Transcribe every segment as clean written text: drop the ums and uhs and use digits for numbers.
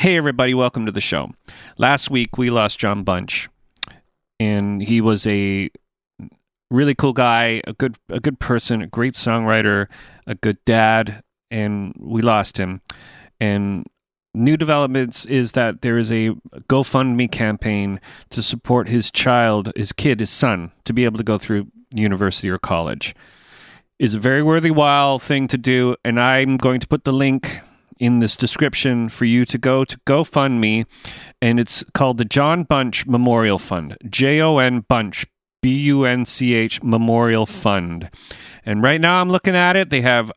Hey everybody, welcome to the show. Last week we lost John Bunch, and he was a really cool guy, a good person, a great songwriter, a good dad, and we lost him. And new developments is that there is a GoFundMe campaign to support his son, to be able to go through university or college. It's a very worthwhile thing to do, and I'm going to put the link in this description for you to go to GoFundMe, and it's called the John Bunch Memorial Fund. Jon Bunch, Bunch Memorial Fund. And right now I'm looking at it, they have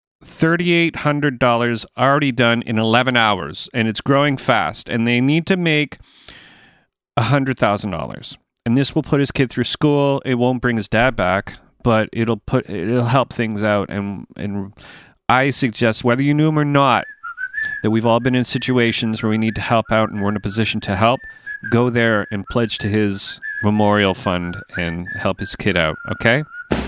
$3,800 already done in 11 hours, and it's growing fast, and they need to make $100,000. And this will put his kid through school. It won't bring his dad back, but it'll help things out, and I suggest, whether you knew him or not, that we've all been in situations where we need to help out and we're in a position to help. Go there and pledge to his memorial fund and help his kid out, okay?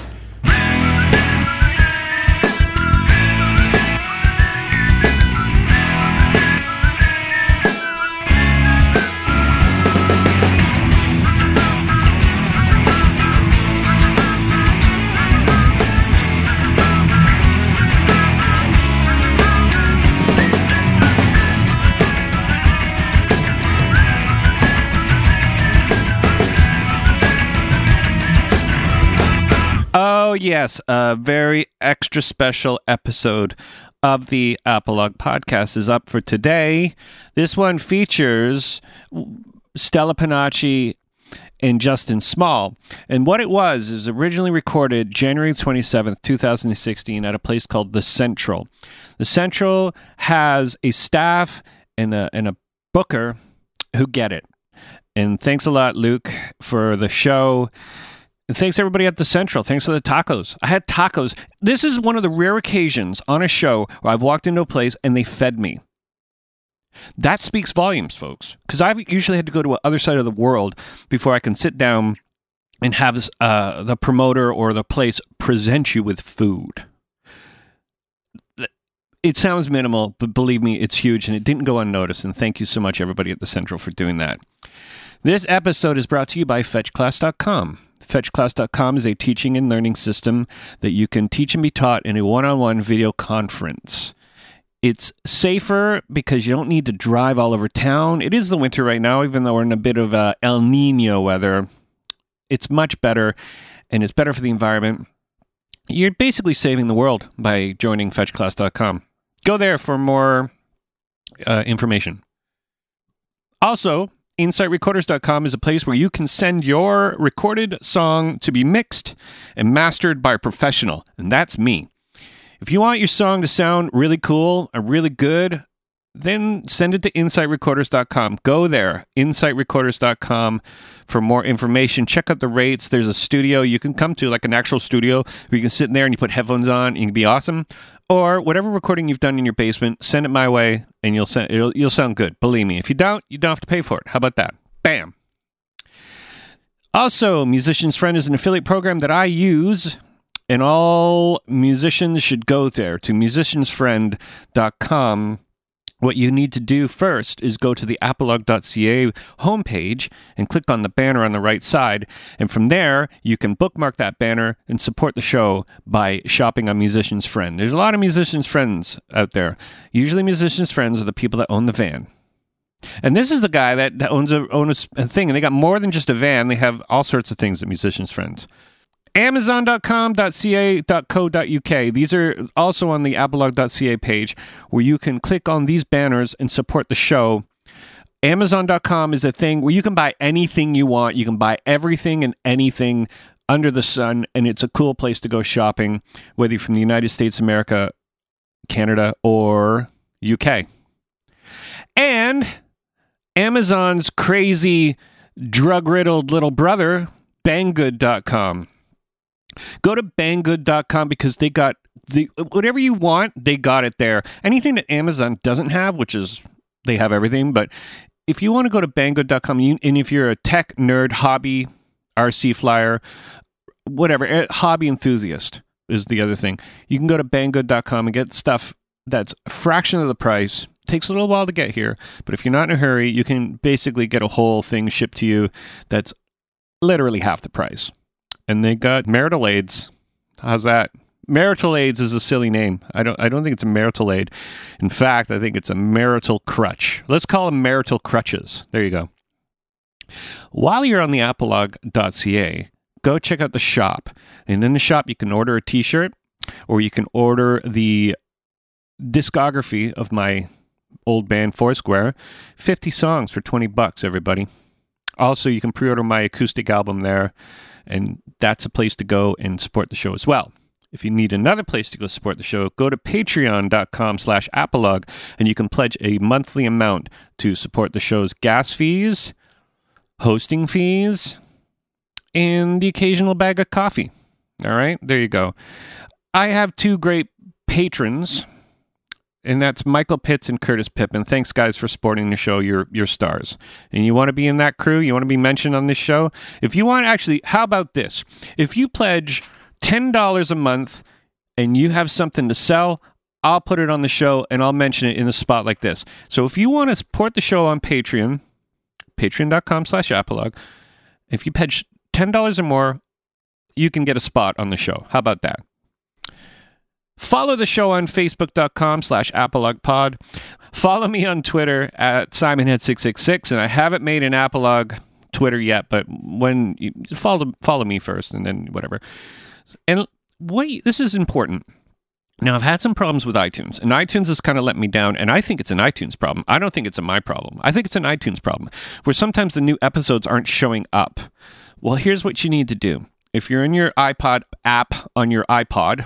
Oh, yes, a very extra special episode of the Apologue Podcast is up for today. This one features Stella Panacci and Justin Small. And what it was is originally recorded January 27th, 2016 at a place called The Central. The Central has a staff and a booker who get it. And thanks a lot, Luke, for the show. And thanks everybody at the Central. Thanks for the tacos. I had tacos. This is one of the rare occasions on a show where I've walked into a place and they fed me. That speaks volumes, folks. Because I've usually had to go to the other side of the world before I can sit down and have the promoter or the place present you with food. It sounds minimal, but believe me, it's huge, and it didn't go unnoticed. And thank you so much, everybody at the Central, for doing that. This episode is brought to you by FetchClass.com. FetchClass.com is a teaching and learning system that you can teach and be taught in a one-on-one video conference. It's safer because you don't need to drive all over town. It is the winter right now, even though we're in a bit of El Nino weather. It's much better, and it's better for the environment. You're basically saving the world by joining FetchClass.com. Go there for more information. Also, InsightRecorders.com is a place where you can send your recorded song to be mixed and mastered by a professional, and that's me. If you want your song to sound really cool and really good, then send it to InsightRecorders.com. Go there, InsightRecorders.com, for more information. Check out the rates. There's a studio you can come to, like an actual studio, where you can sit in there and you put headphones on and you can be awesome. Or whatever recording you've done in your basement, send it my way, and you'll sound good. Believe me. If you don't have to pay for it. How about that? Bam. Also, Musician's Friend is an affiliate program that I use, and all musicians should go there to musiciansfriend.com. What you need to do first is go to the apologue.ca homepage and click on the banner on the right side. And from there, you can bookmark that banner and support the show by shopping on Musician's Friend. There's a lot of Musician's Friends out there. Usually Musician's Friends are the people that own the van. And this is the guy that owns a thing, and they got more than just a van. They have all sorts of things at Musician's Friends. Amazon.com.ca.co.uk. These are also on the apologue.ca page, where you can click on these banners and support the show. Amazon.com is a thing where you can buy anything you want. You can buy everything and anything under the sun, and it's a cool place to go shopping, whether you're from the United States of America, Canada, or UK. And Amazon's crazy, drug-riddled little brother, Banggood.com. Go to Banggood.com because they got whatever you want, they got it there. Anything that Amazon doesn't have, which is they have everything, but if you want to go to Banggood.com, and if you're a tech nerd, hobby, RC flyer, whatever, hobby enthusiast is the other thing, you can go to Banggood.com and get stuff that's a fraction of the price Takes a little while to get here, but if you're not in a hurry, you can basically get a whole thing shipped to you that's literally half the price. And they got marital aids. How's that? Marital aids is a silly name. I don't think it's a marital aid. In fact, I think it's a marital crutch. Let's call them marital crutches. There you go. While you're on the apolog.ca, go check out the shop. And in the shop, you can order a t-shirt, or you can order the discography of my old band Foursquare. 50 songs for $20, everybody. Also, you can pre-order my acoustic album there, and that's a place to go and support the show as well. If you need another place to go support the show, go to patreon.com/apolog, and you can pledge a monthly amount to support the show's gas fees, hosting fees, and the occasional bag of coffee. All right, there you go. I have two great patrons, and that's Michael Pitts and Curtis Pippin. Thanks, guys, for supporting the show. You're stars. And you want to be in that crew? You want to be mentioned on this show? If you want, actually, how about this? If you pledge $10 a month and you have something to sell, I'll put it on the show and I'll mention it in a spot like this. So if you want to support the show on Patreon, patreon.com/apolog, if you pledge $10 or more, you can get a spot on the show. How about that? Follow the show on facebook.com/apologpod. Follow me on Twitter at SimonHead666, and I haven't made an Apolog Twitter yet, but when you follow me first and then whatever. And this is important. Now, I've had some problems with iTunes, and iTunes has kind of let me down, and I think it's an iTunes problem. I don't think it's my problem. I think it's an iTunes problem, where sometimes the new episodes aren't showing up. Well, here's what you need to do. If you're in your iPod app on your iPod,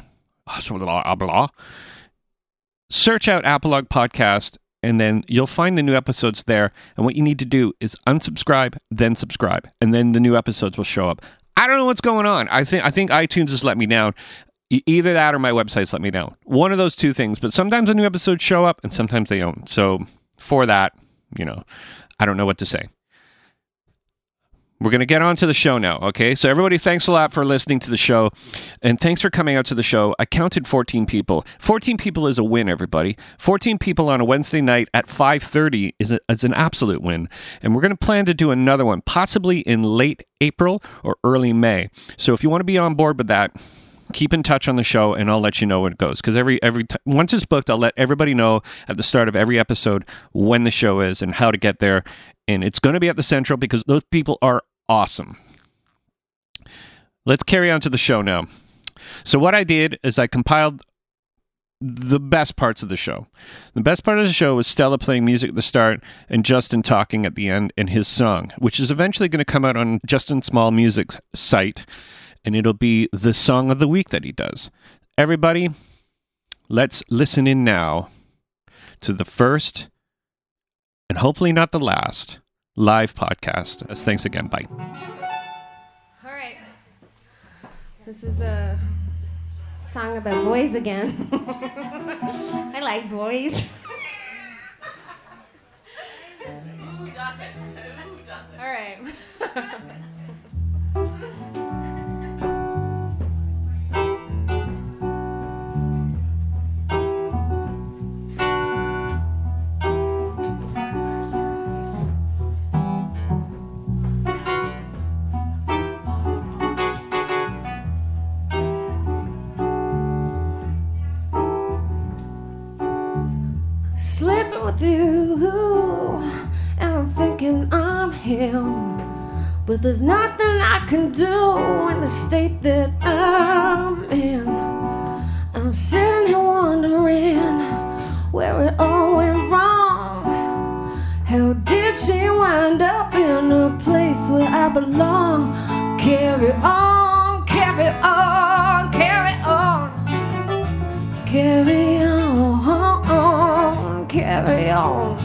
search out Apolog Podcast, and then you'll find the new episodes there. And what you need to do is unsubscribe, then subscribe, and then the new episodes will show up. I don't know what's going on. I think iTunes has let me down. Either that or my website's let me down. One of those two things. But sometimes the new episodes show up, and sometimes they don't. So for that, I don't know what to say. We're going to get on to the show now, okay? So everybody, thanks a lot for listening to the show, and thanks for coming out to the show. I counted 14 people. 14 people is a win, everybody. 14 people on a Wednesday night at 5:30 is an absolute win, and we're going to plan to do another one, possibly in late April or early May. So if you want to be on board with that, keep in touch on the show, and I'll let you know when it goes. Because once it's booked, I'll let everybody know at the start of every episode when the show is and how to get there. And it's going to be at the Central because those people are awesome. Let's carry on to the show now. So what I did is I compiled the best parts of the show. The best part of the show was Stella playing music at the start and Justin talking at the end and his song, which is eventually going to come out on Justin Small Music's site, and it'll be the song of the week that he does. Everybody, let's listen in now to the first, and hopefully not the last, live podcast. Thanks again. Bye. All right. This is a song about boys again. I like boys. Who doesn't? All right. Sleeping with you, and I'm thinking I'm him, but there's nothing I can do in the state that I'm in. I'm sitting here wondering where it all went wrong. How did she wind up in a place where I belong? Carry on, carry on, carry on, carry on. Carry on.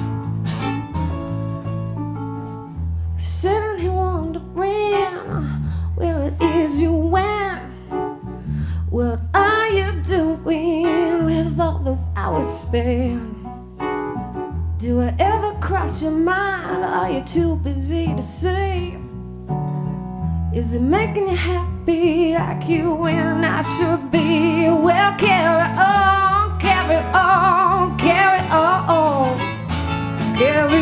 Sitting here wondering where it is you went. What are you doing with all those hours spent? Do I ever cross your mind? Are you too busy to see? Is it making you happy like you and I should be? Well, carry on, carry on, carry on.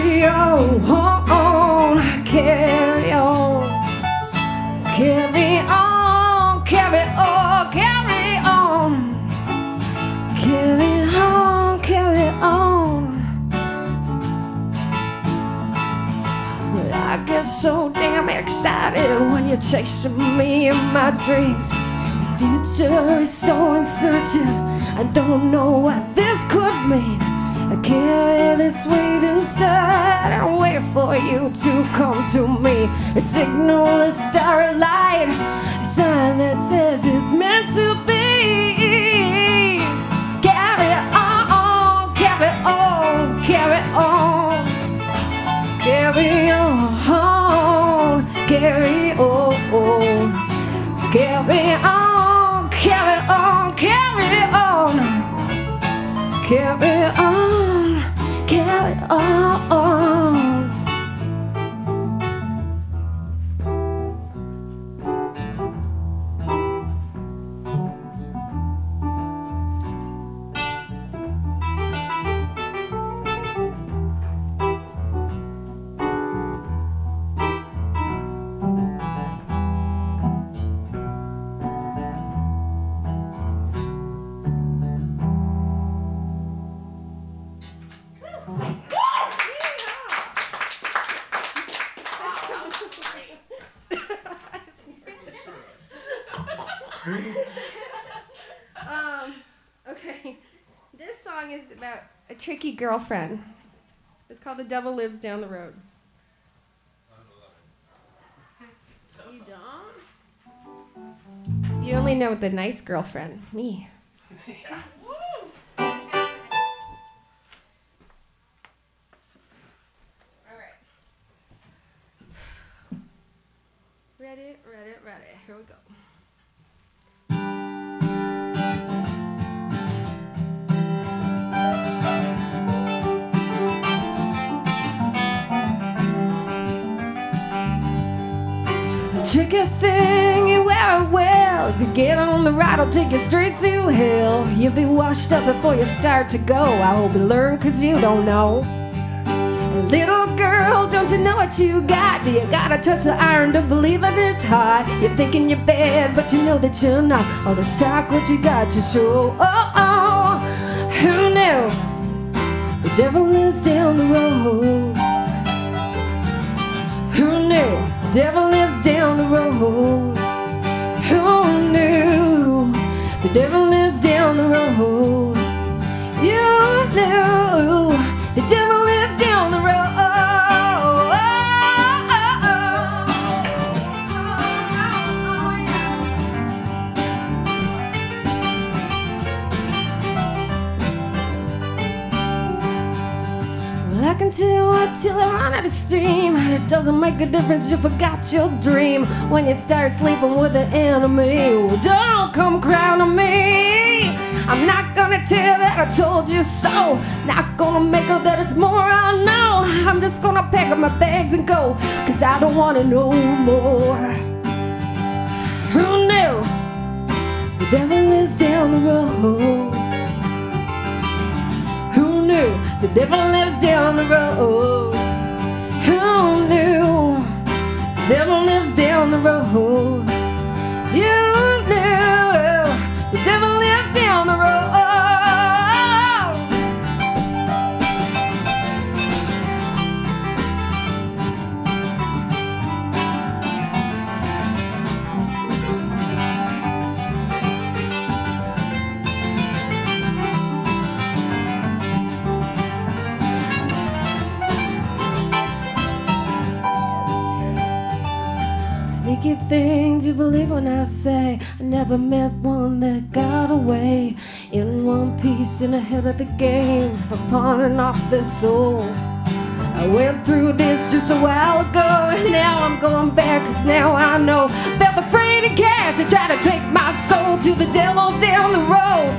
carry on, carry on, carry on, carry on, carry on, carry on, carry on. But I get so damn excited when you're chasing me in my dreams. The future is so uncertain, I don't know what this could mean. I carry this weight inside and wait for you to come to me. A signal, a starry light, a sign that says it's meant to be. Carry on, carry on, carry on, carry on, carry on, carry on, carry on, carry on, carry on, carry on. Okay, this song is about a tricky girlfriend. It's called The Devil Lives Down the Road. You don't? You only know the nice girlfriend, me. Ready, ready, ready. Here we go. A tricky thing, you wear it well. If you get on the ride, I'll take you straight to hell. You'll be washed up before you start to go. I hope you learn, 'cause you don't know. Little girl, don't you know what you got? Do you gotta touch the iron to believe that it's hot? You're thinking you're bad, but you know that you're not. All this talk, what you got to show? Oh, oh, who knew? The devil lives down the road. Who knew? The devil lives down the road. Who knew? The devil lives down the road. You knew. The devil lives down the road. Well, I can tell you what till I run out of steam. It doesn't make a difference, you forgot your dream. When you start sleeping with the enemy, well, don't come crying to me. I'm not gonna tell that I told you so. Not gonna make her that it's more I know. I'm just gonna pack up my bags and go, 'cause I don't wanna know more. Who knew? The devil lives down the road. Who knew? The devil lives down the road. Who knew? The devil lives down the road. You knew. The devil lives down the road. Sneaky things you believe when I say I never met one that got away in one piece in the head of the game for pawning off their soul. I went through this just a while ago, and now I'm going back, 'cause now I know. Felt the freight of cash to try to take my soul to the devil down the road.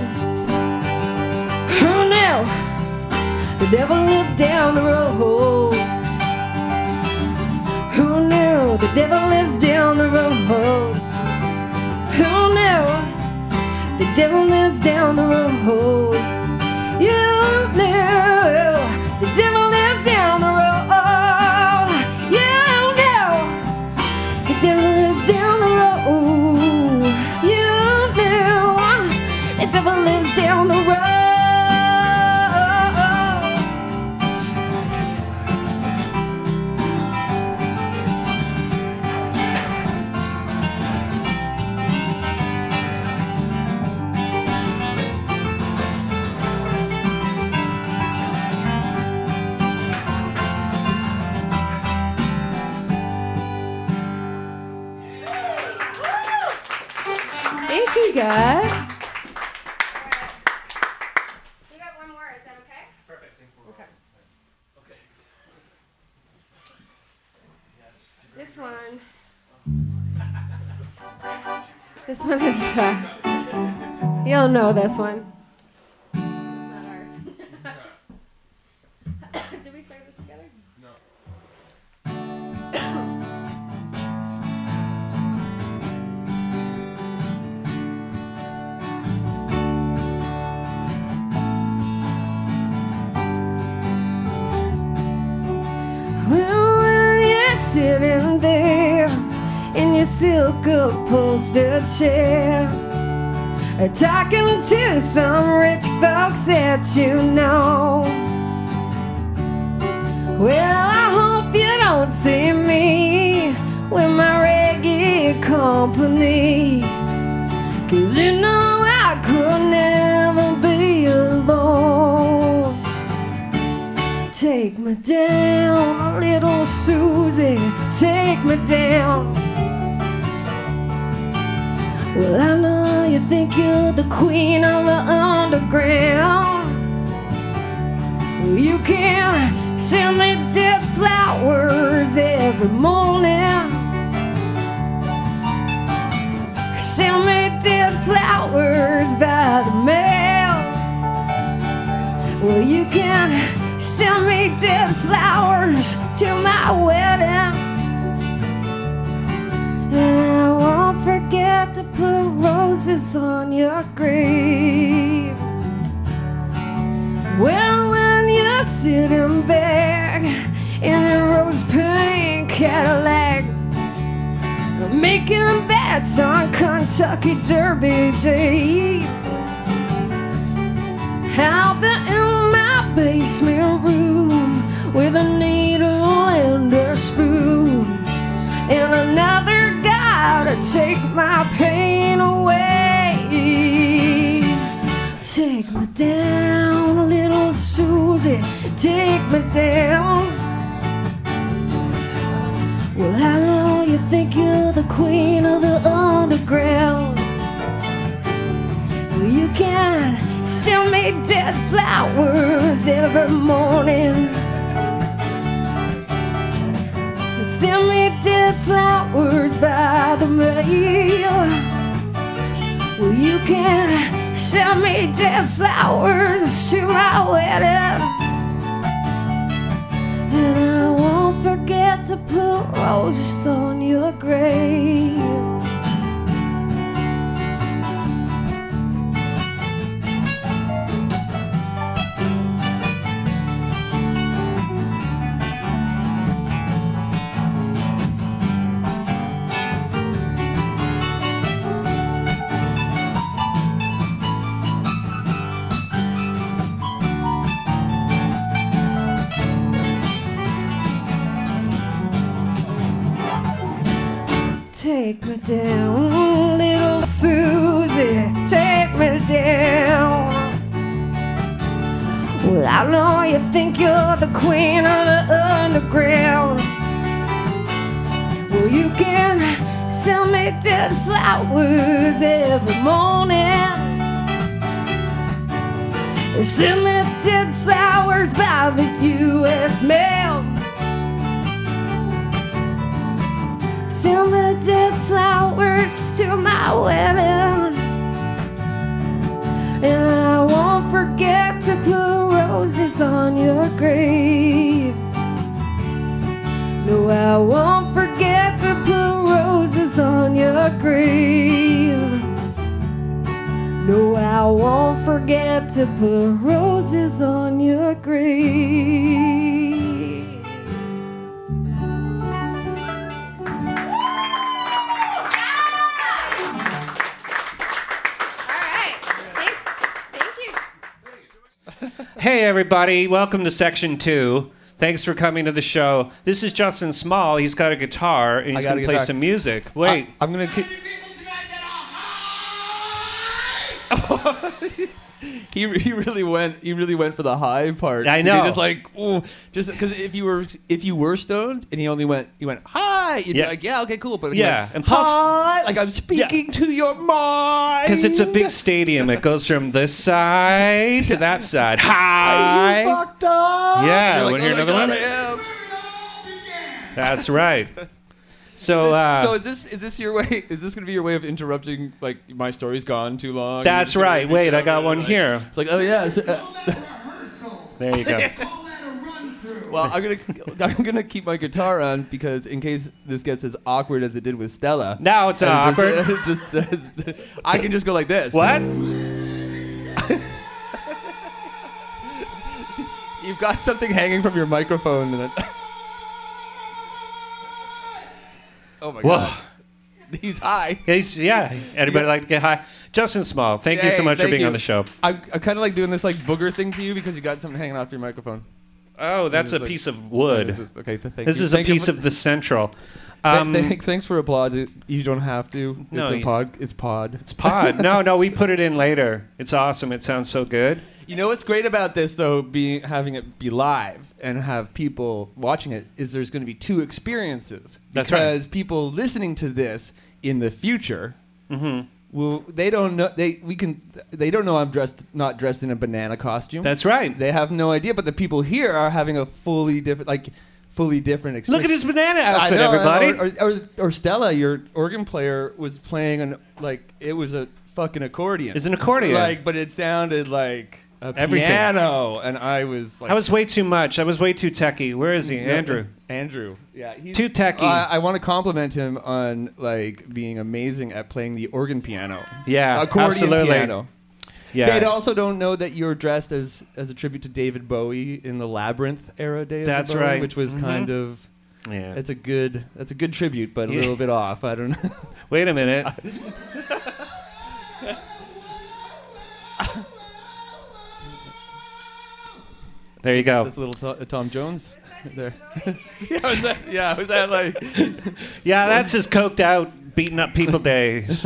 Who knew? The devil lived down the road. Who knew? The devil lives down the road. Who knew? The devil lives down the road. You knew. The devil lives down the road. Pretty good. We got one more. Is that okay? Perfect. Okay. Okay. This one. This one is, you'll know this one. It's not ours. Did we start this together? No. Well, when you're sitting there in your silk upholstered chair, talking to some rich folks that you know. Well, I hope you don't see me with my reggae company, 'cause you know I could never be alone. Take me down, little Susie, take me down. Well, I know you think you're the queen of the underground. Well, you can send me dead flowers every morning. Send me dead flowers by the mail. Well, you can send me dead flowers to my wedding. And I won't forget to put roses on your grave. Well, when you're sitting back in a rose pink Cadillac, making bets on Kentucky Derby Day, I'll be in my basement room with a needle and a spoon, and another guy to take my pain away. Take me down, little Susie, take me down. Well, I know you think you're the queen of the underground. Well, you can send me dead flowers every morning. Send me dead flowers by the mail. Well, you can send me dead flowers to my wedding. And I won't forget to put roses on your grave. Take me down, little Susie, take me down. Well, I know you think you're the queen of the underground. Well, you can send me dead flowers every morning. Send me dead flowers by the U.S. mail. Send me dead flowers to my wedding. And I won't forget to put roses on your grave. No, I won't forget to put roses on your grave. No, I won't forget to put roses on your grave. Hey, everybody. Welcome to Section 2. Thanks for coming to the show. This is Justin Small. He's got a guitar, and he's going to play some music. Wait. I'm going to keep... he really went for the high part. I know. He just like, ooh, just because if you were stoned and he went hi, you'd be like, yeah, okay, cool, but and plus, hi, like I'm speaking to your mind because it's a big stadium. It goes from this side to that side. Hi. You fucked up. Yeah, You're like, when you're oh my another God, one. I am. That's right. So, So is this your way? Is this going to be your way of interrupting? Like my story's gone too long. that's You're just right. gonna Wait, I like, got one here. It's like, oh yeah. There you go. Well, I'm gonna keep my guitar on because in case this gets as awkward as it did with Stella. Now it's not awkward. I can just go like this. What? You've got something hanging from your microphone, and then. Oh my Whoa. God. He's high. Anybody like to get high? Justin Small, thank you so much for thank being you. on the show. I kind of like doing this like booger thing to you because you got something hanging off your microphone. Oh, that's a It's like- piece of wood. Okay, thank This you. is a Thank you piece for- of the central. Thanks for applauding. You don't have to. No, It's a you- pod. It's pod. It's pod. No, we put it in later. It's awesome. It sounds so good. You know what's great about this though, having it be live and have people watching it, is there's going to be two experiences. That's right. Because people listening to this in the future, well, they don't know. They don't know I'm not dressed in a banana costume. That's right. They have no idea. But the people here are having a fully different experience. Look at his banana outfit, I know, everybody. or Stella, your organ player, was playing it was a fucking accordion. It's an accordion. But it sounded like a Everything. piano, and I was like, I was way too much. I was way too techie. Where is he? Andrew. Andrew, yeah, he's Too techie. I want to compliment him on like being amazing at playing the organ piano. Yeah, accordion absolutely. piano. Yeah. They also don't know that you're dressed as a tribute to David Bowie in the Labyrinth era David That's Bowie, right. which was kind of Yeah. that's a good tribute, but a Yeah. little bit off. I don't know. Wait a minute. There you go. That's a little Tom Jones there. was that like Yeah, that's his coked out, beating up people days.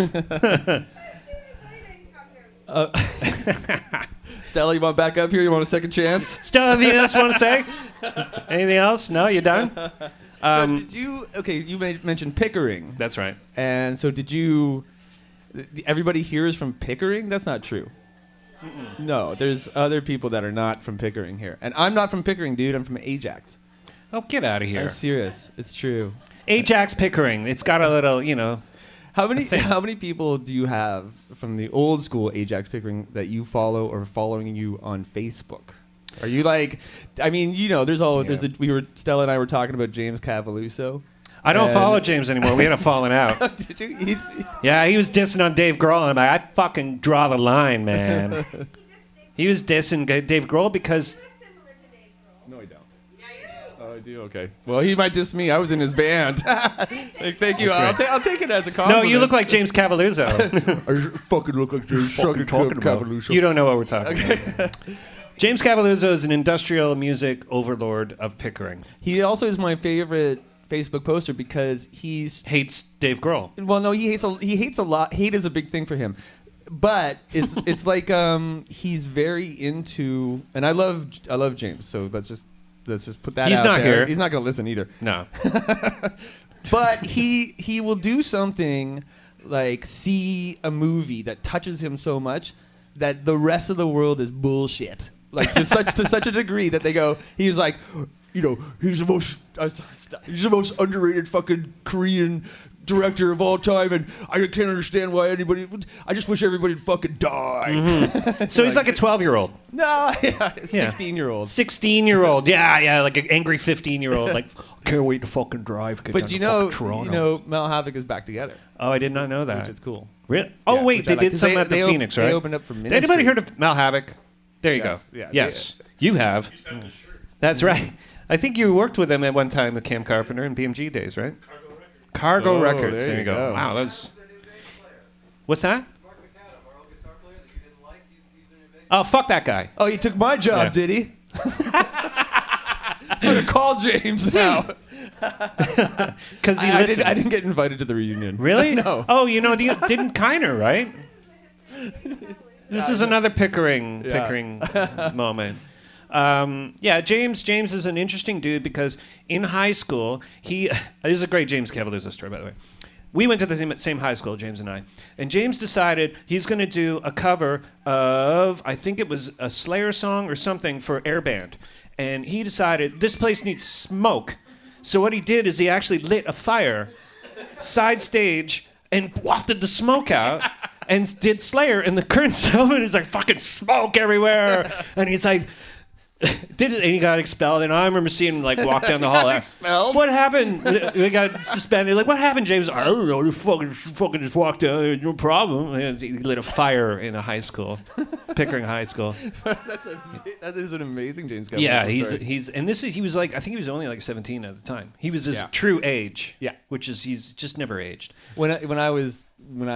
Stella? You want back up here? You want a second chance? Still anything else you want to say? Anything else? No, you're done? So did you? Okay, you mentioned Pickering, That's right. and so did you? Everybody here is from Pickering. That's not true. No, there's other people that are not from Pickering here, and I'm not from Pickering, dude. I'm from Ajax. Oh, get out of here. I'm serious. It's true. Ajax Pickering. It's got a little, How many people do you have from the old school Ajax Pickering that you follow or following you on Facebook? Are you like? I mean, there's Stella and I were talking about James Cavaluso. I don't And- follow James anymore. We had a falling out. Did you? Yeah, he was dissing on Dave Grohl, and I'm like, I fucking draw the line, man. He was dissing Dave Grohl because... No, I don't. Oh, I do. Okay. Well, he might diss me. I was in his band. Thank you. That's right. I'll take it as a No, compliment. you look like James Cavaluso. I fucking look like James fucking Cavaluso. You don't know what we're talking about. James Cavaluso is an industrial music overlord of Pickering. He also is my favorite Facebook poster because Hates Dave Grohl. well, no, he hates a lot. Hate is a big thing for him. But it's like he's very into, and I love James. So let's just put that. He's out not there. here. He's not going to listen either. No. But he will do something like see a movie that touches him so much that the rest of the world is bullshit. Like to such a degree that they go. He's like, he's the most underrated fucking Korean director of all time, and I can't understand why anybody. I just wish everybody'd fucking die. So he's like a 12-year-old. No, 16-year-old. 16-year-old. Yeah, like an angry 15-year-old. Like, can't wait to fucking drive. But you know, Mel Havoc is back together, Oh, I did not know that. which is cool. Really? Oh, Yeah, wait, which they I like, did 'cause something at the they Phoenix, right? They opened up for Did anybody Ministry. heard of Mal Havoc? There you Yes, go. yeah, Yes, you have. That's right. I think you worked with him at one time with Cam Carpenter and BMG days, right? Cargo Oh, Records. there There you you go. go. Wow, that's. What's that? Oh, fuck that guy. Oh, he took my job, Yeah. did he? I'm gonna call James now. Because he I listens. didn't get invited to the reunion. Really? No. Oh, didn't Kiner, right? This is another Pickering Yeah. moment. James is an interesting dude because in high school, this is a great James Cavaliers story, by the way. We went to the same high school, James and I. And James decided he's going to do a cover of, I think it was a Slayer song or something for Air Band. And he decided this place needs smoke. So what he did is he actually lit a fire side stage and wafted the smoke out and did Slayer. And the curtains open and he's like, fucking smoke everywhere. And he's like... did it, and he got expelled. And I remember seeing him like walk down the hall. Expelled? What happened? We got suspended. Like, what happened, James? I don't know. You fucking just walked out. No problem. And he lit a fire in a high school, Pickering High School. That is an amazing James Gunn. Yeah, story. he was like, I think he was only like 17 at the time. He was his Yeah. true age. Yeah. which is he's just never aged. When I was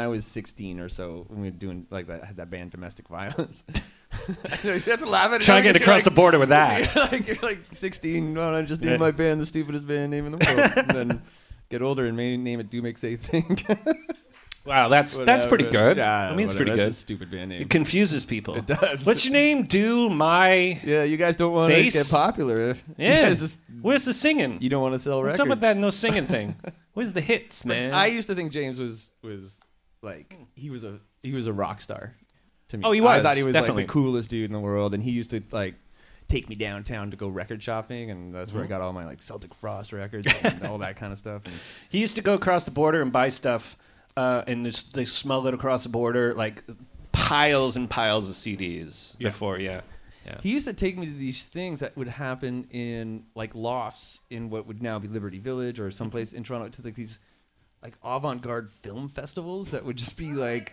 16 or so, when we were doing like that, I had that band Domestic Violence. You have to laugh at it. Try to get across the border with that. You're like 16. No, I just named my band the stupidest band name in the world. And then get older and maybe name it Do Make Say Think. Wow, that's pretty good. Yeah, I mean, it's whatever. pretty That's good. a stupid band name. It confuses people. It does. What's your name? Do my... Yeah, you guys don't want to Face? get popular. You Yeah. guys just, Where's the singing? you don't want to sell What's records. up with that no singing thing? Where's the hits, man? I used to think James was like he was a rock star to me. Oh, he I was, thought he was definitely. like the coolest dude in the world, and he used to like take me downtown to go record shopping, and that's where I got all my like Celtic Frost records and all that kind of stuff. And He used to go across the border and buy stuff, and they smuggle it across the border, like piles and piles of CDs before, yeah. he used to take me to these things that would happen in like lofts in what would now be Liberty Village or someplace in Toronto, to like these like avant-garde film festivals that would just be like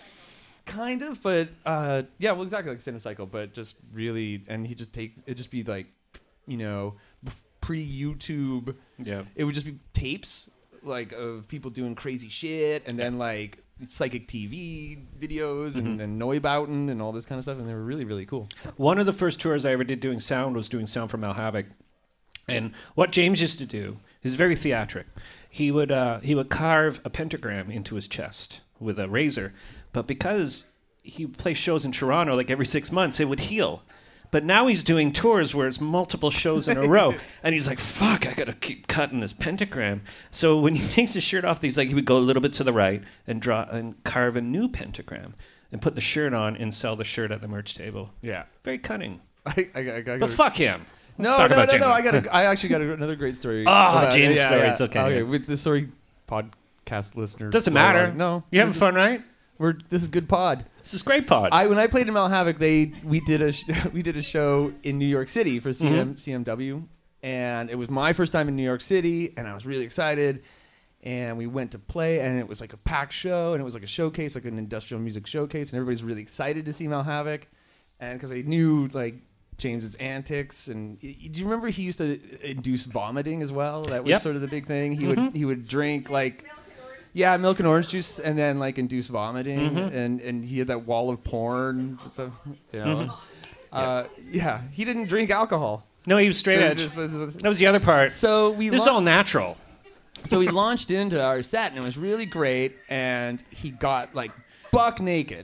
kind of, but yeah, well, exactly like Cinecycle, but just really, and he just it'd just be like, you know, pre-YouTube. Yeah. It would just be tapes like of people doing crazy shit, and then like psychic TV videos and Neubauten and all this kind of stuff, and they were really, really cool. One of the first tours I ever did doing sound was doing sound for Malhavoc. And what James used to do is very theatric. He would carve a pentagram into his chest with a razor, but because he would play shows in Toronto like every 6 months, it would heal. But now he's doing tours where it's multiple shows in a row, and he's like, "Fuck, I gotta keep cutting this pentagram." So when he takes his shirt off, he's like, he would go a little bit to the right and draw and carve a new pentagram, and put the shirt on and sell the shirt at the merch table. Yeah. Very cunning. I But fuck him. No, Let's talk about James. I actually got another great story. James stories, okay. Okay, with the story podcast listeners. Doesn't matter. No. You having fun, right? This is good pod. This is great pod. When I played in Malhavoc, we did a show in New York City for CMW, and it was my first time in New York City, and I was really excited. And we went to play, and it was like a packed show, and it was like a showcase, like an industrial music showcase, and everybody's really excited to see Malhavoc, and because they knew like James's antics, and do you remember he used to induce vomiting as well? That was sort of the big thing. He would drink like. Yeah, milk and orange juice, and then like induce vomiting, and he had that wall of porn. So, you know, he didn't drink alcohol. No, he was straight edge. That was the other part. So this is all natural. So we launched into our set, and it was really great. And he got like buck naked,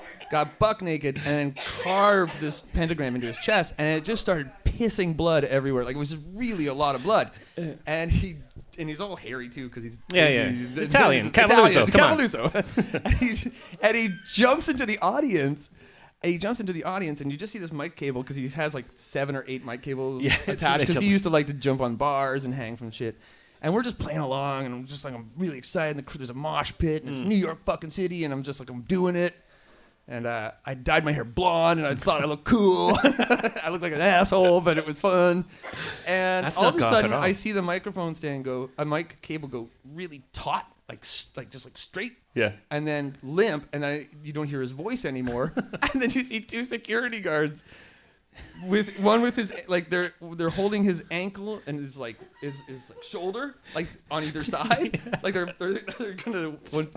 and then carved this pentagram into his chest, and it just started pissing blood everywhere. Like it was just really a lot of blood, and he's all hairy too because he's He's Italian. Cavaluzzo. Come on. Cavaluzzo. and he jumps into the audience. And you just see this mic cable because he has like 7 or 8 mic cables attached because he used to like to jump on bars and hang from shit. And we're just playing along, and I'm really excited. And there's a mosh pit, and it's New York fucking city, and I'm just like, I'm doing it. And I dyed my hair blonde, and I thought I looked cool. I looked like an asshole, but it was fun. And That's all not of a goth sudden, at all. I see the microphone stand a mic cable go really taut, like straight. Yeah. And then limp, and then you don't hear his voice anymore. And then you see 2 security guards. With one with his like they're holding his ankle and his like shoulder like on either side like they're gonna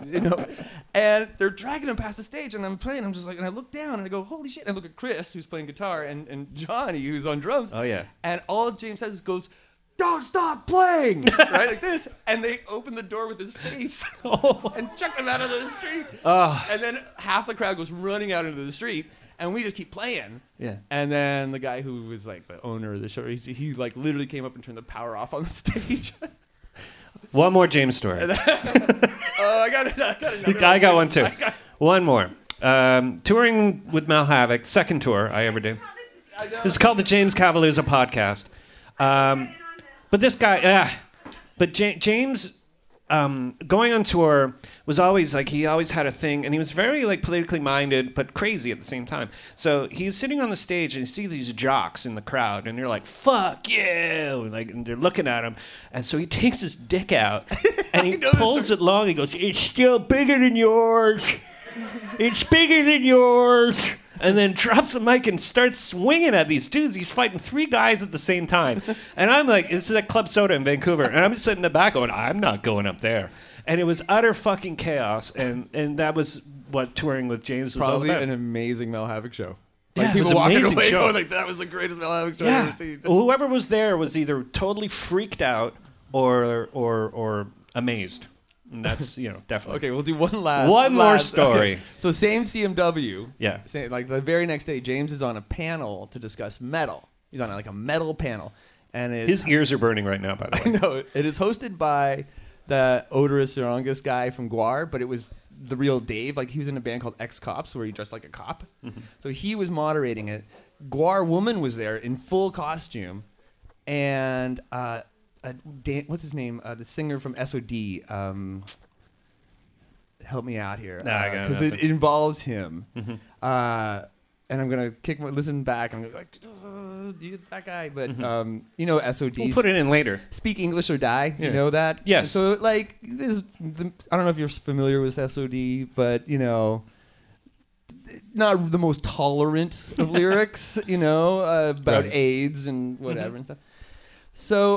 and they're dragging him past the stage, and I'm playing, I'm just like, and I look down and I go, holy shit, and I look at Chris who's playing guitar and Johnny who's on drums, Oh yeah. and all James says goes, don't stop playing, right, like this, and they opened the door with his face and chucked him out of the street. And then half the crowd goes running out into the street, and we just keep playing. Yeah. And then the guy who was like the owner of the show, he like literally came up and turned the power off on the stage. One more James story. I got another. I got one too. One more. Touring with Mel Havoc, second tour I ever do. This is called the James Cavalusa podcast. But this guy, James, going on tour was always like, he always had a thing, and he was very like politically minded, but crazy at the same time. So he's sitting on the stage, and you see these jocks in the crowd, and they're like, "Fuck you!" Like, and they're looking at him, and so he takes his dick out, and he pulls it long. He goes, "It's still bigger than yours. It's bigger than yours." And then drops the mic and starts swinging at these dudes. He's fighting 3 guys at the same time. And I'm like, this is at Club Soda in Vancouver. And I'm sitting in the back going, I'm not going up there. And it was utter fucking chaos. And that was what touring with James was Probably all about. an amazing Mel Havoc show. Yeah, Like it was people an walking amazing away show. going like, that was the greatest Mel Havoc show I've ever seen. Whoever was there was either totally freaked out or amazed. And that's, definitely. Okay, we'll do one last. One more story. Okay. So same CMW. Yeah. Like the very next day, James is on a panel to discuss metal. He's on like a metal panel, and His ears are burning right now, by the way. no, it is hosted by the Odorous Orongus guy from Guar, but it was the real Dave. Like he was in a band called Ex Cops, where he dressed like a cop. Mm-hmm. So he was moderating it. Guar Woman was there in full costume, and what's his name? The singer from SOD. Help me out here, Nah, I got because it nothing. involves him. Mm-hmm. And I'm gonna listen back. I'm gonna be like, you that guy, but SOD. We'll put it in later. Speak English or Die. Yeah. You know that? Yes. So like this, I don't know if you're familiar with SOD, but not the most tolerant of lyrics. About Right. AIDS and whatever and stuff. So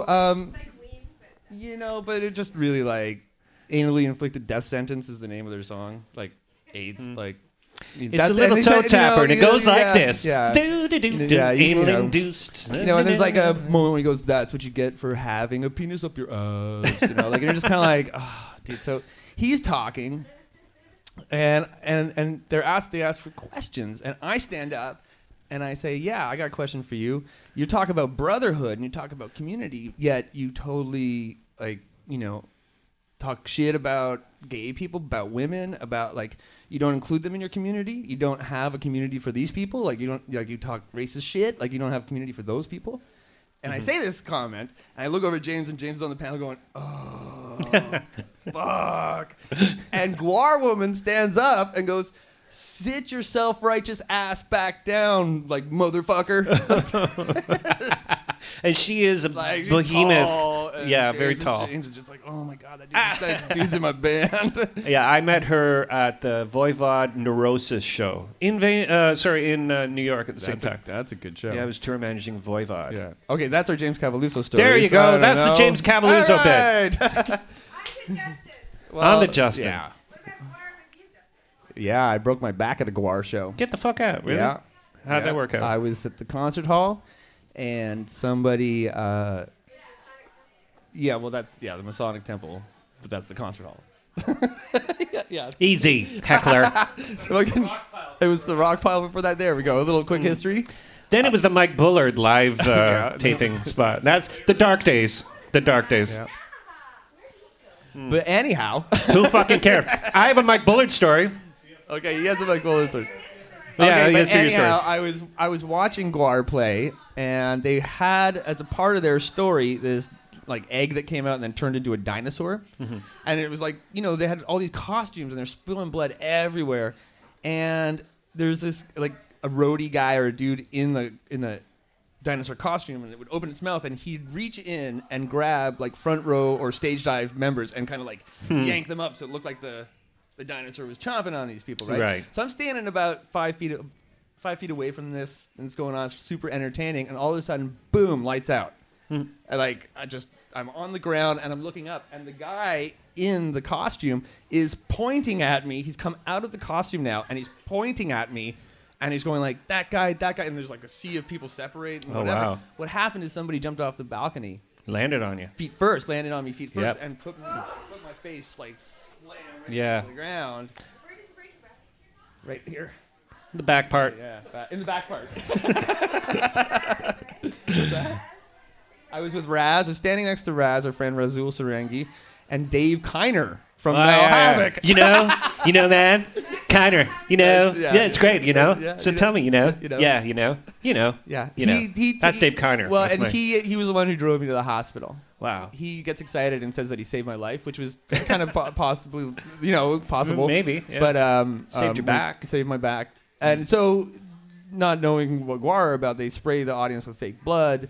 but it just really like anally inflicted death sentence is the name of their song. Like AIDS, like. It's a little toe tapper, and it goes like this. Yeah. Do-do-do-do, Yeah, anal induced. And there's like a moment where he goes, "That's what you get for having a penis up your ass." Like, and you're just kind of like, "Oh, dude." So he's talking, and they ask for questions, and I stand up, and I say, "Yeah, I got a question for you. You talk about brotherhood and you talk about community, yet you totally talk shit about gay people, about women, about like you don't include them in your community. You don't have a community for these people. Like you talk racist shit. Like you don't have a community for those people." And I say this comment, and I look over at James, and James is on the panel going, "Oh, fuck." And Guar Woman stands up and goes, "Sit your self-righteous ass back down, like motherfucker." And she is a Like, she's behemoth. tall, and Yeah, James very is- tall. James is just like, "Oh my god, that dude's in my band." Yeah, I met her at the Voivod Neurosis show in New York at the same time. That's a good show. Yeah, I was tour managing Voivod. Yeah. Okay, that's our James Cavaluso story. There you so I go. don't That's the know. James Cavaluso bit. I'm to Justin. I'm the Justin. Yeah. What about Guar with you, Justin? Yeah, I broke my back at a Guar show. Get the fuck out, really? Yeah. How'd Yeah. that work out? I was at the concert hall, and somebody. The Masonic Temple, but that's the concert hall. yeah. Easy, heckler. It was the rock pile before that. There we go. A little quick history. Then it was the Mike Bullard live Yeah. taping spot. That's the dark days. The dark days. Yeah. But anyhow, Who fucking cares? I have a Mike Bullard story. okay, he has a Mike Bullard story. Yeah, Okay, let's but hear your story. anyhow, I was watching Guar play, and they had as a part of their story this like egg that came out and then turned into a dinosaur, and it was like they had all these costumes and they're spilling blood everywhere, and there's this like a roadie guy or a dude in the dinosaur costume, and it would open its mouth and he'd reach in and grab like front row or stage dive members and kind of like yank them up so it looked like the dinosaur was chomping on these people, right? Right. So I'm standing about 5 feet away from this, and it's going on. It's super entertaining, and all of a sudden, boom, lights out. I'm on the ground, and I'm looking up, and the guy in the costume is pointing at me. He's come out of the costume now, and he's pointing at me, and he's going like, that guy, and there's like a sea of people separate and Oh, whatever. wow. What happened is somebody jumped off the balcony Landed on you. feet first, landed on me feet first, Yep. and put my face like slam right Yeah. to the ground. Where does it break your back? Right here. The back part. Yeah, in the back part. I was with Raz. I was standing next to Raz, our friend Razul Sarangi, and Dave Kiner from Oh, Mel yeah. Havoc. You know that? Kiner, Yeah. yeah, it's great, Yeah, So you tell know. me, You know. Yeah, you know. Yeah, You know. That's Dave Kiner. Well, That's and my- he was the one who drove me to the hospital. Wow. He gets excited and says that he saved my life, which was kind of possibly, possible. Maybe. Yeah. But Saved your back. Saved my back. And so, not knowing what Guar are about, they spray the audience with fake blood.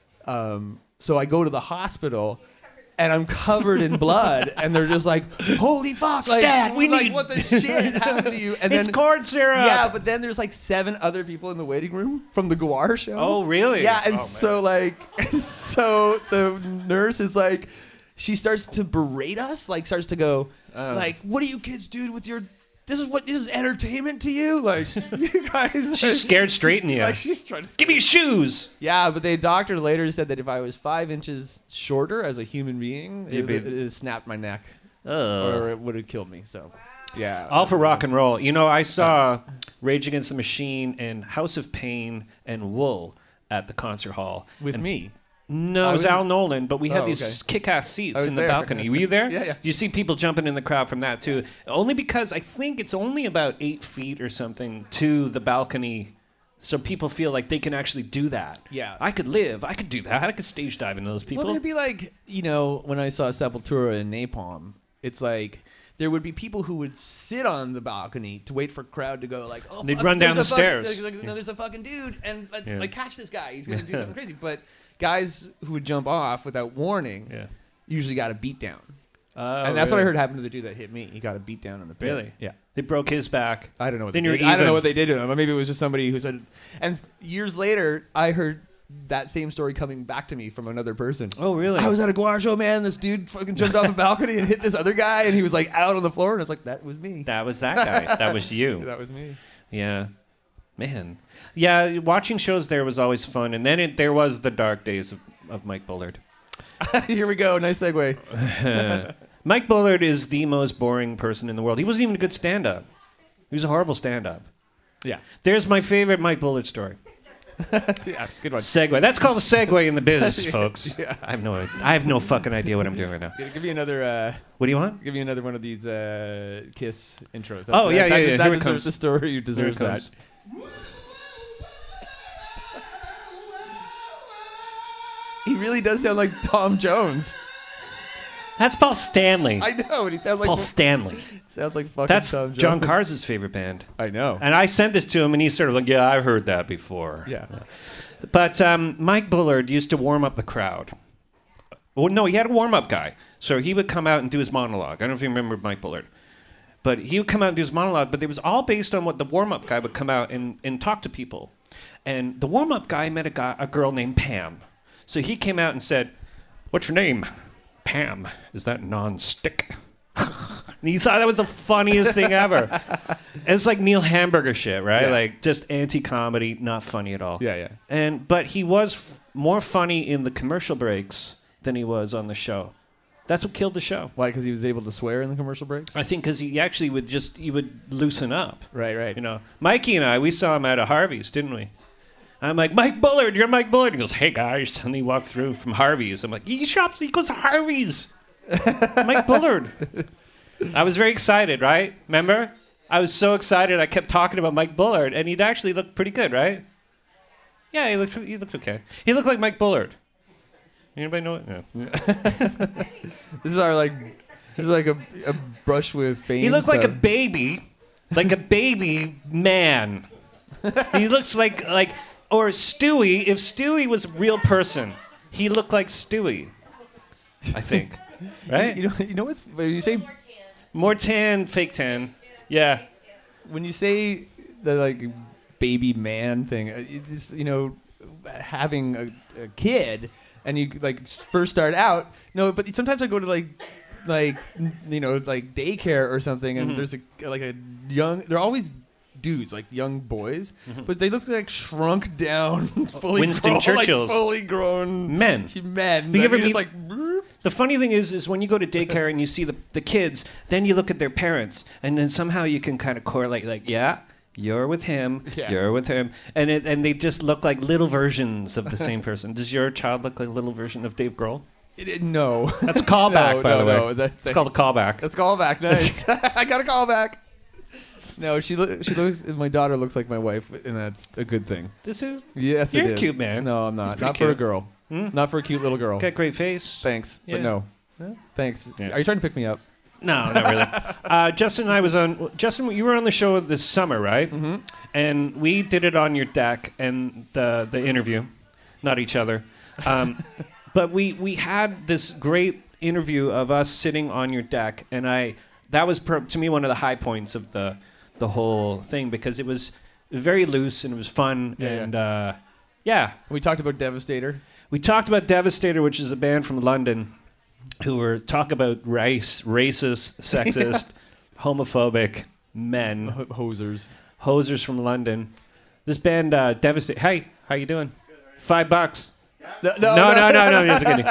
So I go to the hospital, and I'm covered in blood, and they're just like, "Holy fuck! Like, Stat, we like, need- what the shit happened to you?" And it's then, corn syrup. yeah, but then there's like 7 other people in the waiting room from the Guar show. Oh, really? Yeah, and Oh, man. so like, so the nurse is like, she starts to berate us, like starts to go, like, "What do you kids do with your? This is entertainment to you? Like, you guys." She's scared straight in you. Like, she's trying to. Give me your shoes. Yeah, but the doctor later said that if I was 5 inches shorter as a human being, You'd it be- would have snapped my neck, Oh. or it would have killed me. So, yeah. All for rock and roll. I saw Rage Against the Machine and House of Pain and Wool at the concert hall. with And- me. No, I it was was- Al Nolan, but we had Oh, these okay. kick-ass seats I was in the there. balcony. Were you there? Yeah. You see people jumping in the crowd from that too. Only because I think it's only about 8 feet or something to the balcony, so people feel like they can actually do that. Yeah. I could do that. I could stage dive into those people. Well, it'd be like, when I saw Sepultura and Napalm, it's like there would be people who would sit on the balcony to wait for a crowd to go like, "Oh, They'd fuck, run down there's the a fucking- stairs. there's like, no, there's a fucking dude, and let's Yeah. catch this guy. He's gonna do something crazy." But guys who would jump off without warning Yeah. usually got a beat down, Oh, and that's what I really? heard happened to the dude that hit me. He got a beat down in the pit. Really? Yeah. They broke his back. I don't know what Then they you're did. I don't even. know what they did to him, but maybe it was just somebody who said. And years later, I heard that same story coming back to me from another person. Oh, really? I was at a Guar show, man. This dude fucking jumped off a balcony and hit this other guy, and he was like out on the floor, and I was like, that was me. That was that guy. That was you. That was me. Yeah. Man. Yeah, watching shows there was always fun. And then there was the dark days of Mike Bullard. Here we go. Nice segue. Mike Bullard is the most boring person in the world. He wasn't even a good stand-up. He was a horrible stand-up. Yeah. There's my favorite Mike Bullard story. Yeah. Good one. Segue. That's called a segue in the biz, folks. Yeah. I have no fucking idea what I'm doing right now. Give me another. What do you want? Give me another one of these Kiss intros. Oh, yeah. That Here it deserves comes. the story. You Here deserve it that. comes. He really does sound like Tom Jones. That's Paul Stanley. I know, and he sounds like Paul Stanley. sounds like fucking That's Tom Jones. John Cars' favorite band. I know. And I sent this to him, and he's sort of like, yeah, I've heard that before. Yeah. But Mike Bullard used to warm up the crowd. Well, no, he had a warm-up guy. So he would come out and do his monologue. I don't know if you remember Mike Bullard. But he would come out and do his monologue, but it was all based on what the warm-up guy would come out and talk to people. And the warm-up guy met a girl named Pam. So he came out and said, "What's your name?" "Pam." "Is that non-stick?" And he thought that was the funniest thing ever. It's like Neil Hamburger shit, right? Yeah. Like just anti-comedy, not funny at all. Yeah. But he was more funny in the commercial breaks than he was on the show. That's what killed the show. Why? Because he was able to swear in the commercial breaks. I think because he actually would loosen up. Right. Mikey and we saw him at a Harvey's, didn't we? I'm like, "Mike Bullard, you're Mike Bullard." He goes, "Hey guys," and he walked through from Harvey's. I'm like, he goes to Harvey's. Mike Bullard. I was very excited, right? Remember? I was so excited. I kept talking about Mike Bullard, and he'd actually looked pretty good, right? Yeah, he looked okay. He looked like Mike Bullard. Anybody know it? No. This is like a brush with fame. He looks like a stuff. baby man. He looks like or Stewie. If Stewie was a real person, he looked like Stewie. I think, right? You know what's when you say More tan, fake tan. Yeah. when you say the like baby man thing, it's having a kid and you like first start out. No, but sometimes I go to like daycare or something, and there's a young. They're always dudes, like young boys, but they look like shrunk down, fully Winston grown, Churchill's. like fully grown Men. Men. But you ever You're just meet- like, "Brrr." The funny thing is when you go to daycare and you see the kids, then you look at their parents, and then somehow you can kind of correlate, like, yeah, you're with him, Yeah. you're with him, and they just look like little versions of the same person. Does your child look like a little version of Dave Grohl? No. That's a callback, No, by no, the way. no, It's called a callback. Let's call back. Nice. I got a call back. No, she looks. My daughter looks like my wife, and that's a good thing. This is Yes, You're it a is. cute man. No, I'm He's not. pretty Not for a cute. girl. Not for a cute little girl. got a great face. Thanks, Yeah. but no. Yeah. Thanks. Yeah. Are you trying to pick me up? No, not really. Justin and I was on. Justin, you were on the show this summer, right? Mm-hmm. And we did it on your deck and the interview, not each other. But we had this great interview of us sitting on your deck, and that was to me one of the high points of the whole thing because it was very loose and it was fun yeah. We talked about Devastator. We talked about Devastator, which is a band from London who were talk about race, racist, sexist, homophobic men, Hosers. hosers from London. This band, Devastator. Hey, how you doing? $5. No. No. Just kidding.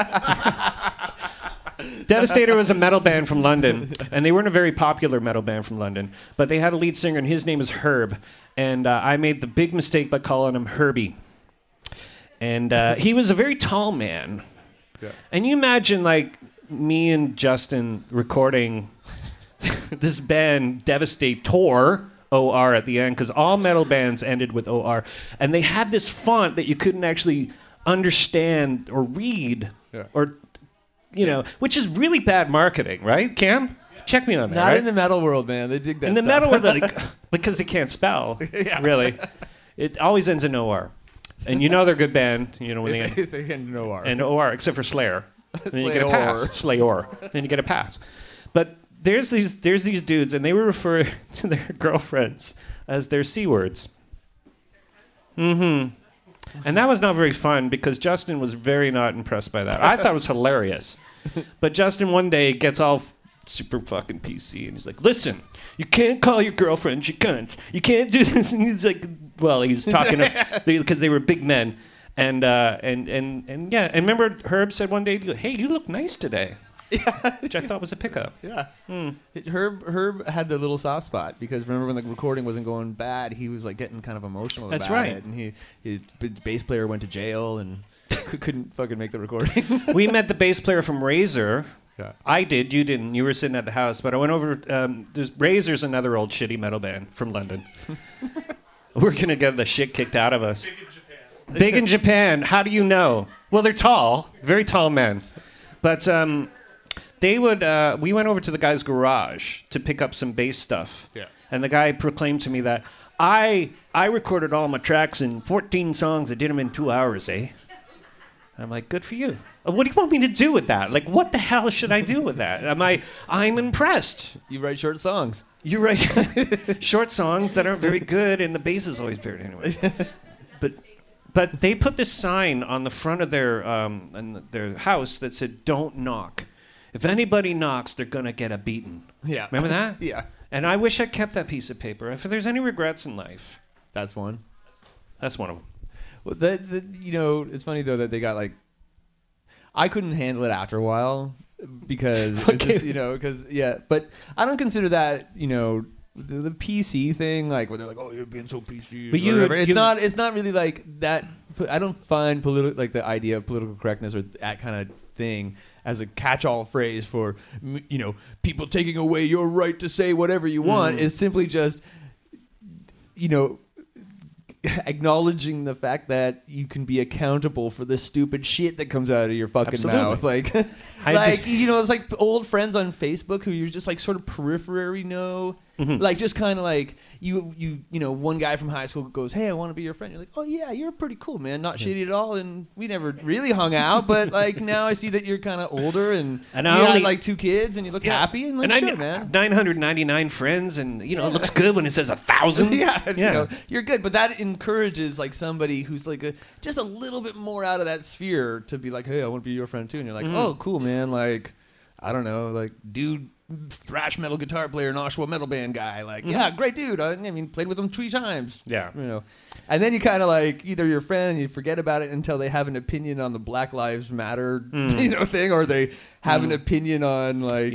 Devastator was a metal band from London, and they weren't a very popular metal band from London, but they had a lead singer, and his name is Herb. And I made the big mistake by calling him Herbie. And he was a very tall man. Yeah. And you imagine, like, me and Justin recording this band, Devastator, O-R at the end, because all metal bands ended with O-R. And they had this font that you couldn't actually understand or read, or, you know, which is really bad marketing, right, Cam? Check me on that, Not right? in the metal world, man. They dig that. In the stuff. metal world, like, because they can't spell, really. It always ends in O-R. And you know they're a good band, you know, when they end. They can no R. And OR, except for Slayer. Then you get a Slayor. pass. Slayer. Then you get a pass. But there's these dudes, and they were referring to their girlfriends as their C words. Mm-hmm. And that was not very fun because Justin was very not impressed by that. I thought it was hilarious. But Justin one day gets all super fucking PC, and he's like, listen, you can't call your girlfriend you cunt. You can't do this. And he's like, well, he's talking because they were big men. And yeah, and remember Herb said one day, hey, you look nice today. Yeah. Which I thought was a pickup. Yeah. Herb had the little soft spot because remember when the recording wasn't going bad, he was like getting kind of emotional That's about right. it. And his bass player went to jail and couldn't fucking make the recording. We met the bass player from Razor. Yeah. I did, you didn't. You were sitting at the house. But I went over, Razor's another old shitty metal band from London. We're going to get the shit kicked out of us. Big in Japan. How do you know? Well, they're tall. Very tall men. But they would. We went over to the guy's garage to pick up some bass stuff. Yeah. And the guy proclaimed to me that I recorded all my tracks in 14 songs. I did them in 2 hours, eh? I'm like, good for you. What do you want me to do with that? Like, what the hell should I do with that? I'm impressed. You write short songs. You write short songs that aren't very good, and the bass is always buried anyway. But they put this sign on the front of their house that said, "Don't knock. If anybody knocks, they're gonna get a beating." Yeah. Remember that? Yeah. And I wish I kept that piece of paper. If there's any regrets in life, That's one. that's one of them. Well, you know, it's funny though that they got like, I couldn't handle it after a while because it's just, you know, but I don't consider that, you know, the PC thing, like where they're like, oh, you're being so PC. But it's not really like that. I don't find like the idea of political correctness or that kind of thing as a catch-all phrase for, you know, people taking away your right to say whatever you want. It's simply just, you know, acknowledging the fact that you can be accountable for the stupid shit that comes out of your fucking Absolutely. mouth. Like, you know, it's like old friends on Facebook who you just like sort of peripherally know. Like just kind of like you know, one guy from high school goes, hey, I want to be your friend. You're like, oh yeah, you're pretty cool, man. Not shitty at all. And we never really hung out, but like now I see that you're kind of older and you got like 2 kids and you look happy and like, sure, man. 999 friends, and you know, it looks good when it says 1,000. Yeah. You know, you're good, but that encourages like somebody who's like just a little bit more out of that sphere to be like, hey, I want to be your friend too. And you're like, oh, cool, man. Like, I don't know, like dude, thrash metal guitar player in Oshawa metal band guy. Like, yeah, great dude. I mean, played with him 3 times. Yeah. You know, and then you kind of like either your friend, you forget about it until they have an opinion on the Black Lives Matter, thing, or they have an opinion on like,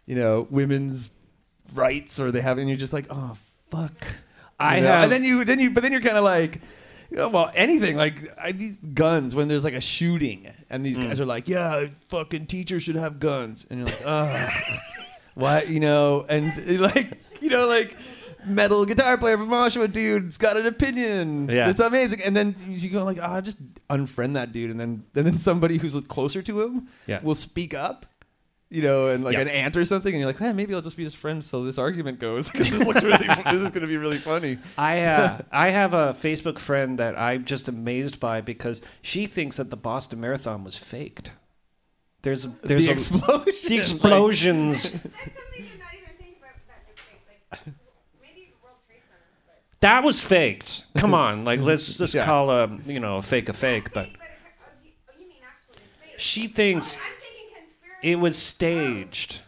women's rights, or they have, and you're just like, oh fuck. And then you're kind of like, well, anything like these guns when there's like a shooting and these guys are like, yeah, fucking teachers should have guns, and you're like, oh, what, and like metal guitar player from Oshawa dude's got an opinion. Yeah, it's amazing, and then you go like, just unfriend that dude, and then somebody who's closer to him will speak up. And like an aunt or something, and you're like, hey, maybe I'll just be his friend so this argument goes. This is going to be really funny. I have a Facebook friend that I'm just amazed by because she thinks that the Boston Marathon was faked. There's the explosion. The explosions. That's something to not even think about that was fake. Like, maybe World Trade Center. But That was faked. Come on, like let's call a fake a fake, but you mean actually it's fake? she thinks I'm thinking conspiracy. it was staged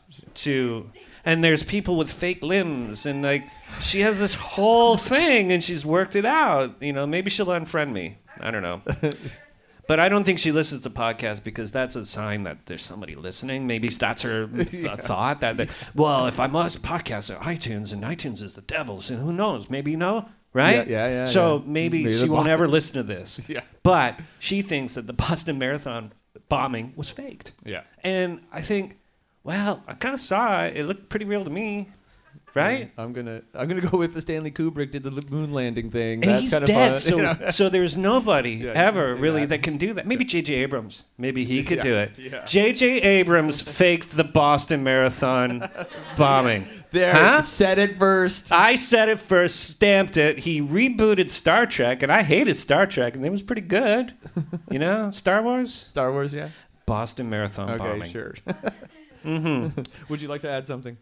and there's people with fake limbs, and like she has this whole thing and she's worked it out. Maybe she'll unfriend me. I don't know. But I don't think she listens to podcasts because that's a sign that there's somebody listening. Maybe that's her thought that, well, if I'm on podcast on iTunes and iTunes is the devil's, and who knows? Maybe right? Yeah. So maybe she won't ever listen to this. Yeah. But she thinks that the Boston Marathon bombing was faked. Yeah. And I think, well, I kind of saw it. It looked pretty real to me. Right? I'm gonna go with the Stanley Kubrick did the moon landing thing. And That's he's kind of dead, fun. so there's nobody ever really that. that can do that. Maybe J.J. Abrams. Maybe he could do it. Yeah. J.J. Abrams faked the Boston Marathon bombing. There, said it first. I said it first, stamped it. He rebooted Star Trek, and I hated Star Trek, and it was pretty good. Star Wars? Star Wars, yeah. Boston Marathon bombing. Okay, sure. Mm-hmm. Would you like to add something?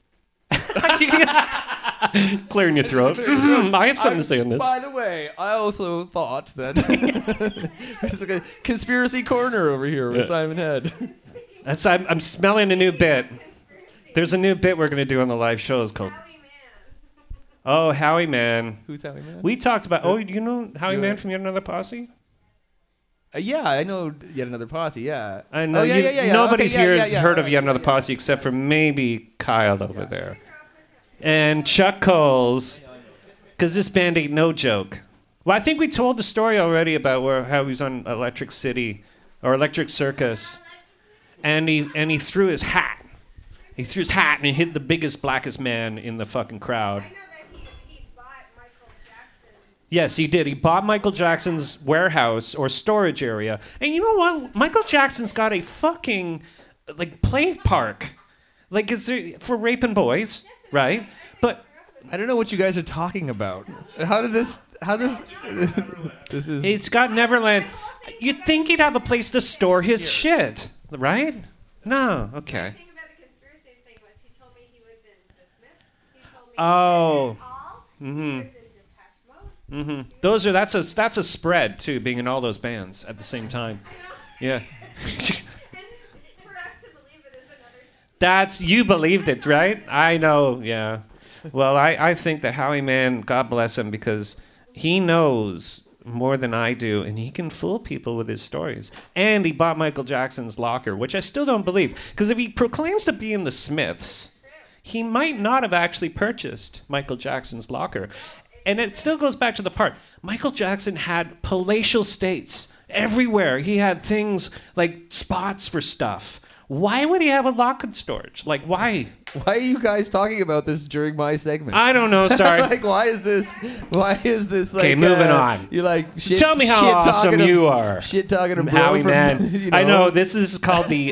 Clearing your throat. I have something to say on this. By the way, I also thought that it's like a conspiracy corner over here with Simon Head. I'm smelling a new bit. There's a new bit we're going to do on the live shows called Howie Man. Who's Howie Man? We talked about, you know Howie Man from Yet Another Posse? Yeah, I know Yet Another Posse, yeah. I know. Nobody's here has heard of Yet Another Posse except for maybe Kyle over there. And Chuck Coles, because this band ain't no joke. Well, I think we told the story already about how he was on Electric City or Electric Circus, and he threw his hat. He threw his hat and he hit the biggest, blackest man in the fucking crowd. I know that he bought Michael Jackson. Yes, he did. He bought Michael Jackson's warehouse or storage area. And you know what? Michael Jackson's got a fucking play park. It's for raping boys, right? But I don't know what you guys are talking about. How this this is it's got Neverland. You'd think he'd have a place to store his shit, right? No, okay. The thing about the conspiracy thing was he told me he was in The Smiths. He told me Oh. he was in Depeche Mode. Mm-hmm. That's a spread too, being in all those bands at the same time. Yeah. And for us to believe it is another. You believed it, right? I know, yeah. Well, I think that Howie Man, God bless him, because he knows more than I do, and he can fool people with his stories. And he bought Michael Jackson's locker, which I still don't believe. Because if he proclaims to be in the Smiths, he might not have actually purchased Michael Jackson's locker. And it still goes back to the part. Michael Jackson had palatial states everywhere. He had things like spots for stuff. Why would he have a locker storage? Why? Why are you guys talking about this during my segment? I don't know, sorry. Why is this Okay, moving on. You shit, tell me how awesome you are. Shit talking to bro Howie from, Man. I know, this is called the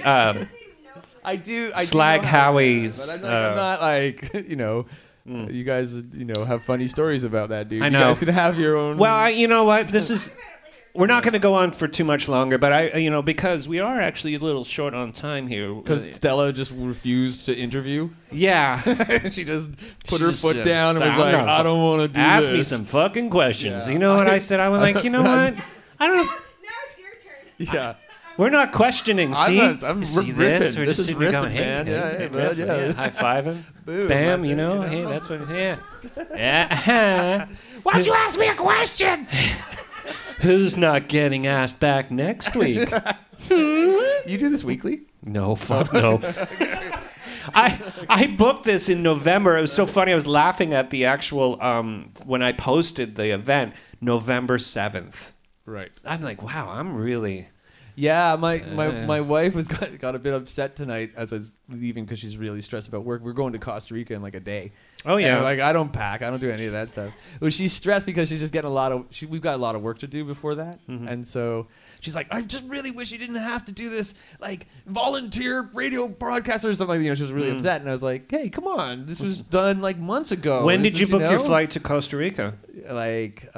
I do Slag know Howie's. But I'm not you guys have funny stories about that dude. I know. You guys can have your own. Well, you know what? We're not going to go on for too much longer, but because we are actually a little short on time here. Because Stella just refused to interview. Yeah. She just put her foot down and was like, no, I don't want to do ask this. me some fucking questions. Yeah. You know what I said? I was like, you know what? I don't know. Now it's your turn. Yeah. We're not questioning. See, I'm see riffing. this? We're This just is sitting there going, riffing, hey, man. Yeah, hey, bud, riffing, yeah. high fiving, Boom, bam. that's You it, know, you hey, know? that's what. Yeah. Yeah. Why'd you ask me a question? Who's not getting asked back next week? You do this weekly? No, fuck no. I booked this in November. It was so funny. I was laughing at the actual when I posted the event, November 7th. Right. I'm like, wow, I'm really. Yeah, my wife got a bit upset tonight as I was leaving because she's really stressed about work. We're going to Costa Rica in like a day. Oh yeah. And, like I don't pack, I don't do any of that stuff. Well, she's stressed because she's just getting we've got a lot of work to do before that, and so she's like, I just really wish you didn't have to do this like volunteer radio broadcast or something. She was really upset, and I was like, hey, come on, this was done like months ago. When This did you is, book your know? flight to Costa Rica? Like,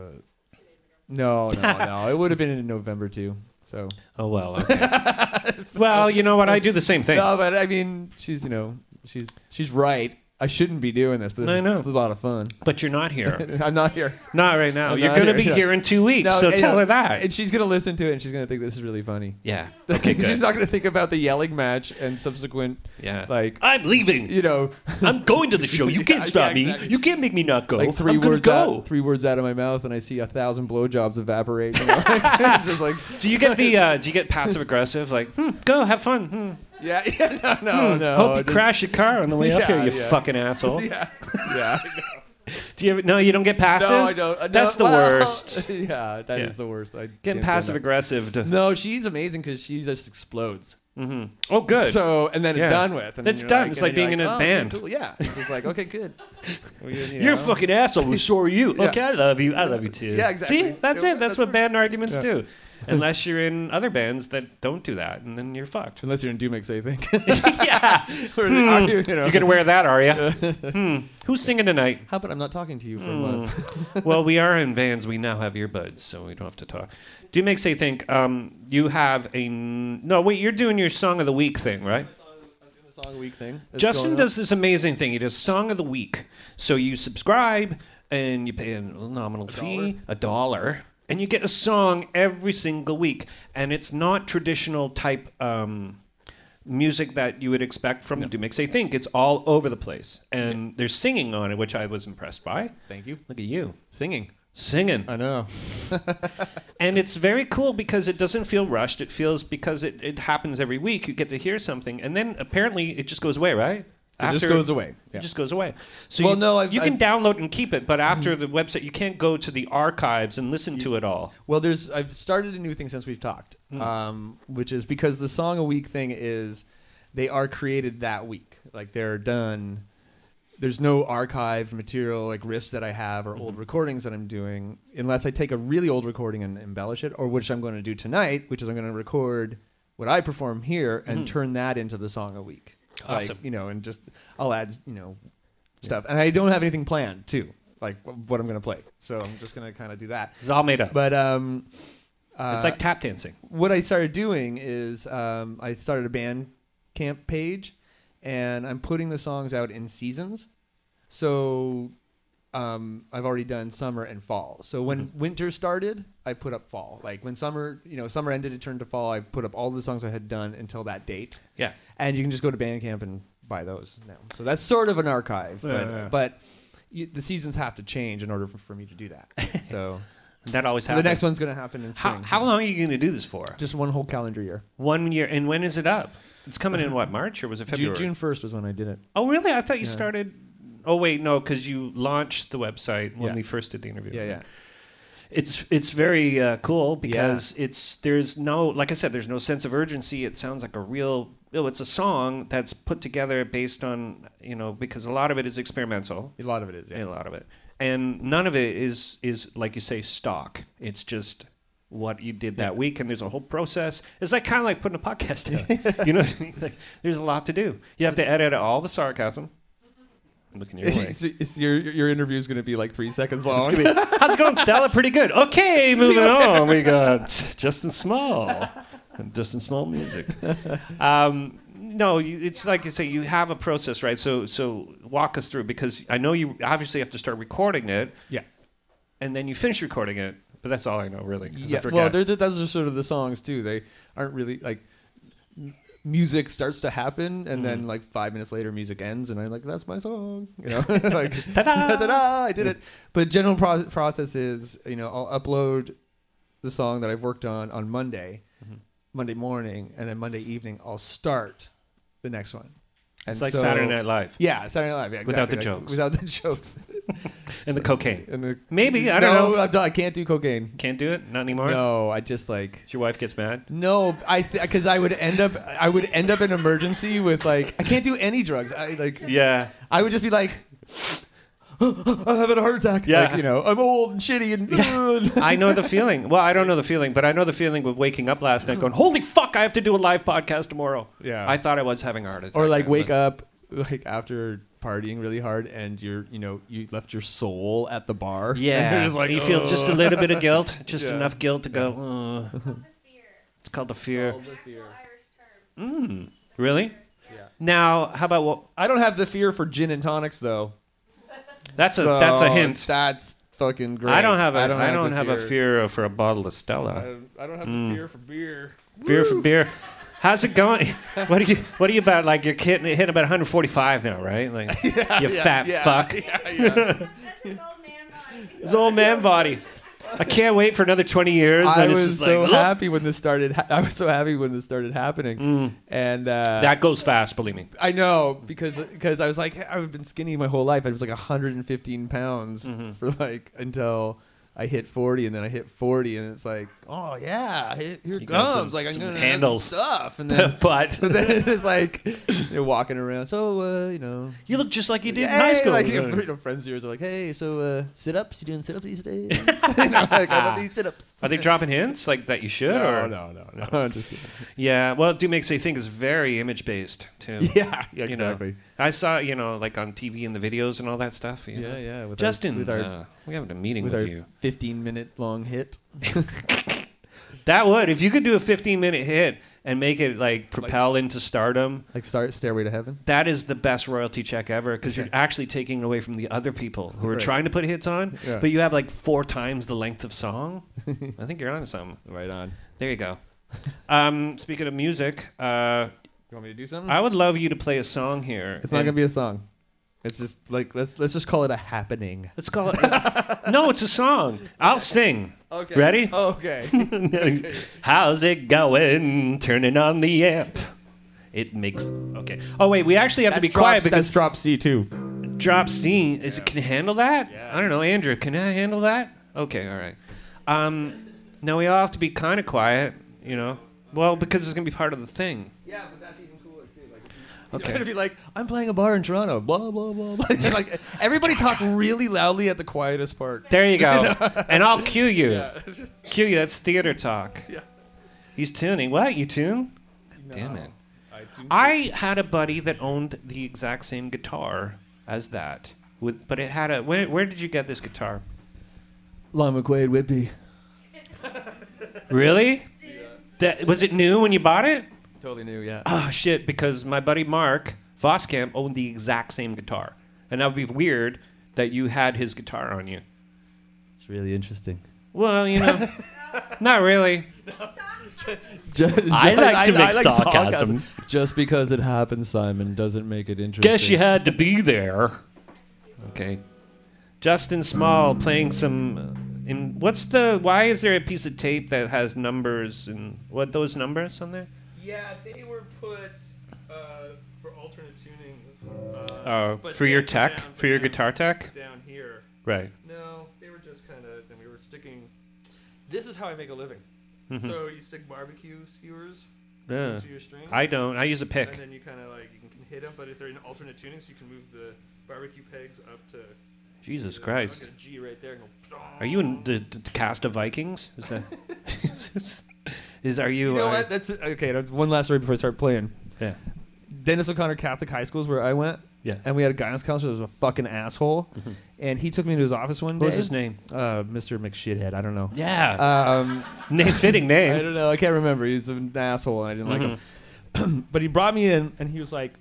no, it would have been in November too. So. Oh well. Okay. Well, you know what? I do the same thing. No, but I mean, she's right. I shouldn't be doing this, but I know. it's a lot of fun. But you're not here. I'm not here. Not right now. I'm You're not going to here, be yeah. here in 2 weeks, so tell her that. And she's gonna listen to it, and she's gonna think this is really funny. Yeah. Okay, good. She's not gonna think about the yelling match and subsequent, Yeah. like, I'm leaving. you know, I'm going to the show. You can't Yeah, stop me. exactly. You can't make me not go. like I'm gonna go. three words out of my mouth, and I see 1,000 blowjobs evaporate. You know? Just like, Do you get the? Do you get passive aggressive? Like, go have fun. yeah, no. Hope you just- crash your car on the way up here, you Yeah. fucking asshole. Yeah, yeah. Do you ever? No, you don't get passive. No, I don't. That's the worst. Yeah, that is Yeah. the worst. I Getting can't stand passive that. aggressive. No, she's amazing because she just explodes. Oh, good. So, and then Yeah. it's done with. And That's you're done. Like, It's and like then being you're in a oh, band. cool. Yeah. It's just like, okay, good. Well, you You're a know. fucking asshole. Well, so are you. Yeah. Okay, I love you. I love you too. Yeah, exactly. See, that's Yeah, it. That's that's what band arguments Yeah. do. Unless you're in other bands that don't do that, and then you're fucked. Unless you're in Dumix, I think. Yeah. Or are you, You're gonna wear that, are you? Who's singing tonight? How about I'm not talking to you for a month? Well, we are in vans. We now have earbuds, so we don't have to talk. Do make say think. You have a no. Wait, you're doing your song of the week thing, right? The song week thing. that's Justin going does this amazing thing. He does song of the week. So you subscribe and you pay a nominal fee, $1, and you get a song every single week. And it's not traditional type music that you would expect from Do Make Say Think. It's all over the place. And there's singing on it, which I was impressed by. on. Thank you. Look at you. Singing. Singing. I know. And it's very cool because it doesn't feel rushed. It feels because it happens every week. You get to hear something, and then apparently it just goes away, right? It just goes away. It just goes away. So Well, you, no, you can download and keep it, but after the website, you can't go to the archives and listen to it all. Well, I've started a new thing since we've talked, which is because the song a week thing is they are created that week. Like they're done. There's no archived material like riffs that I have or old recordings that I'm doing unless I take a really old recording and embellish it, or which I'm going to do tonight, which is I'm going to record what I perform here and turn that into the song a week. Awesome. Like, and just I'll add, stuff. And I don't have anything planned too, like what I'm going to play. So I'm just going to kind of do that. It's all made up. But It's like tap dancing. what I started doing is I started a band camp page, and I'm putting the songs out in seasons. So I've already done summer and fall. So when winter started, I put up fall. Like when summer ended, it turned to fall. I put up all the songs I had done until that date. Yeah. And you can just go to Bandcamp and buy those now. So that's sort of an archive, but the seasons have to change in order for me to do that. So. That always So happens. the next one's going to happen in spring. How long are you going to do this for? Just one whole calendar year. 1 year. And when is it up? It's coming in what, March or was it February? June 1st was when I did it. Oh, really? I thought you started. Oh, wait, no, because you launched the website when Yeah. we first did the interview. Yeah. It's very cool because there's no, like I said, there's no sense of urgency. It sounds like it's a song that's put together based on, because a lot of it is experimental. A lot of it is, yeah. A lot of it. And none of it is like you say, stock. It's just what you did that week, and there's a whole process. It's like kind of like putting a podcast out. You know what I mean? Like, there's a lot to do. You have to edit all the sarcasm. I'm looking your way. Your interview is going to be like 3 seconds long. How's it going, Stella? Pretty good. Okay, moving on. We got Justin Small. Justin Small music. No, it's like you say, you have a process, right? So walk us through, because I know you obviously have to start recording it. Yeah. And then you finish recording it. But that's all I know, really. 'cause I Yeah, forget. well, those are sort of the songs too. They aren't really like music starts to happen, and then like 5 minutes later, music ends, and I'm like, "That's my song," you know, like Ta-da! ta-da, I did it. But general process is, you know, I'll upload the song that I've worked on Monday, Monday morning, and then Monday evening I'll start the next one. And It's like so- Saturday Night Live Yeah, Saturday Night Live. Yeah, Without the exactly, jokes. Without the jokes. and the cocaine. And the, Maybe, I don't know. No, I can't do cocaine. Can't do it? Not anymore? No, I just like. Your wife gets mad? No, because I would end up in emergency with like I can't do any drugs. I like Yeah. I would just be like, I'm having a heart attack. Yeah. Like, you know, I'm old and shitty and I know the feeling. Well, I don't know the feeling, but I know the feeling of waking up last night going, holy fuck, I have to do a live podcast tomorrow. Yeah. I thought I was having a heart attack. or like but- wake up like after partying really hard and you left your soul at the bar. Yeah. And you're just like, you feel just a little bit of guilt, just Yeah. enough guilt to go, The fear. it's called the fear. Actual Irish term. Really? Yeah. Now, how about what? I don't have the fear for gin and tonics though. That's a hint. That's fucking great. I don't have the a fear for a bottle of Stella. I don't have the fear for beer. Fear for beer. How's it going? What are you about? Like you're hitting about 145 now, right? Like you fat fuck. That's his old man body. His old man body. I can't wait for another 20 years. I and it's was just so like, look. happy when this started. I was so happy when this started happening, and That goes fast, believe me. I know because I was like I've been skinny my whole life. I was like 115 pounds for like until I hit 40, and then I hit 40, and it's like, oh yeah, here it got comes. some- Like I'm some gonna handles. have some stuff, and then But but then it's like you're walking around. So you know. you look just like you did in Hey, high school. like friends of yours are like, hey, so sit-ups? You doing sit-ups these days? You know, like, I love these sit-ups. Are they dropping hints like that you should? or No. I'm just kidding. Yeah, well, it do makes you think it's very image based too. Yeah, You know, exactly. I saw like on TV and the videos and all that stuff. You know? Yeah. With Justin, with our we having a meeting with, our you. 15-minute long hit. That would, if you could do a 15-minute hit and make it like propel into stardom. Like Stairway to Heaven. That is the best royalty check ever because you're actually taking away from the other people who are Right. trying to put hits on, Yeah. but you have like 4 times the length of song. I think you're onto something. Right on. There you go. Speaking of music, You want me to do something? I would love you to play a song here. It's not And gonna be a song. It's just like let's just call it a happening. Let's call it. No, it's a song. I'll sing. Okay. Ready? Okay. How's it going? Turning on the amp. It makes. Okay. Oh wait, we actually have to be quiet because that's drop C too. drop C. Is it can it handle that? I don't know, Andrew. Can I handle that? Okay. All right. Now we all have to be kind of quiet. You know. Well, because it's gonna be part of the thing. Yeah, but that's even cooler too. Like, Okay. You're gonna be like, I'm playing a bar in Toronto. Blah blah blah. blah. You're like everybody talk really loudly at the quietest part. There you go. And I'll cue you. Cue you. That's theater talk. Yeah. He's tuning. What? You tune? Damn it. I had a buddy that owned the exact same guitar as that. But it had a. Where did you get this guitar? Lon McQuaid Whitby. Really? Was it new when you bought it? Totally new, yeah. Oh, shit, because my buddy Mark Voskamp owned the exact same guitar. And that would be weird that you had his guitar on you. It's really interesting. Well, you know, not really. I like to make sarcasm. Just because it happens, Simon, doesn't make it interesting. Guess you had to be there. Okay. Justin Small playing some. Why is there a piece of tape that has numbers and what those numbers on there? Yeah, they were put for alternate tunings. Oh, but for your down- tech, down- for your down- guitar tech. Down here. Right. No, they were just kind of. Then we were sticking. This is how I make a living. So you stick barbecue skewers Yeah. into your strings. I don't. I use a And pick. then you kind of like you can hit them, but if they're in alternate tunings, you can move the barbecue pegs up to. Jesus I'll Christ. get a G right there and go. Are you in the cast of Vikings? Is that? Are you? You know what? That's okay. That's one last story before I start playing. Yeah. Dennis O'Connor Catholic High School is where I went. Yeah. And we had a guidance counselor that was a fucking asshole. And he took me into his office one day. What was his name? Mr. McShithead. I don't know. Yeah. Fitting I name. don't know. I can't remember. He's an asshole, and I didn't like him. But he brought me in, and he was like,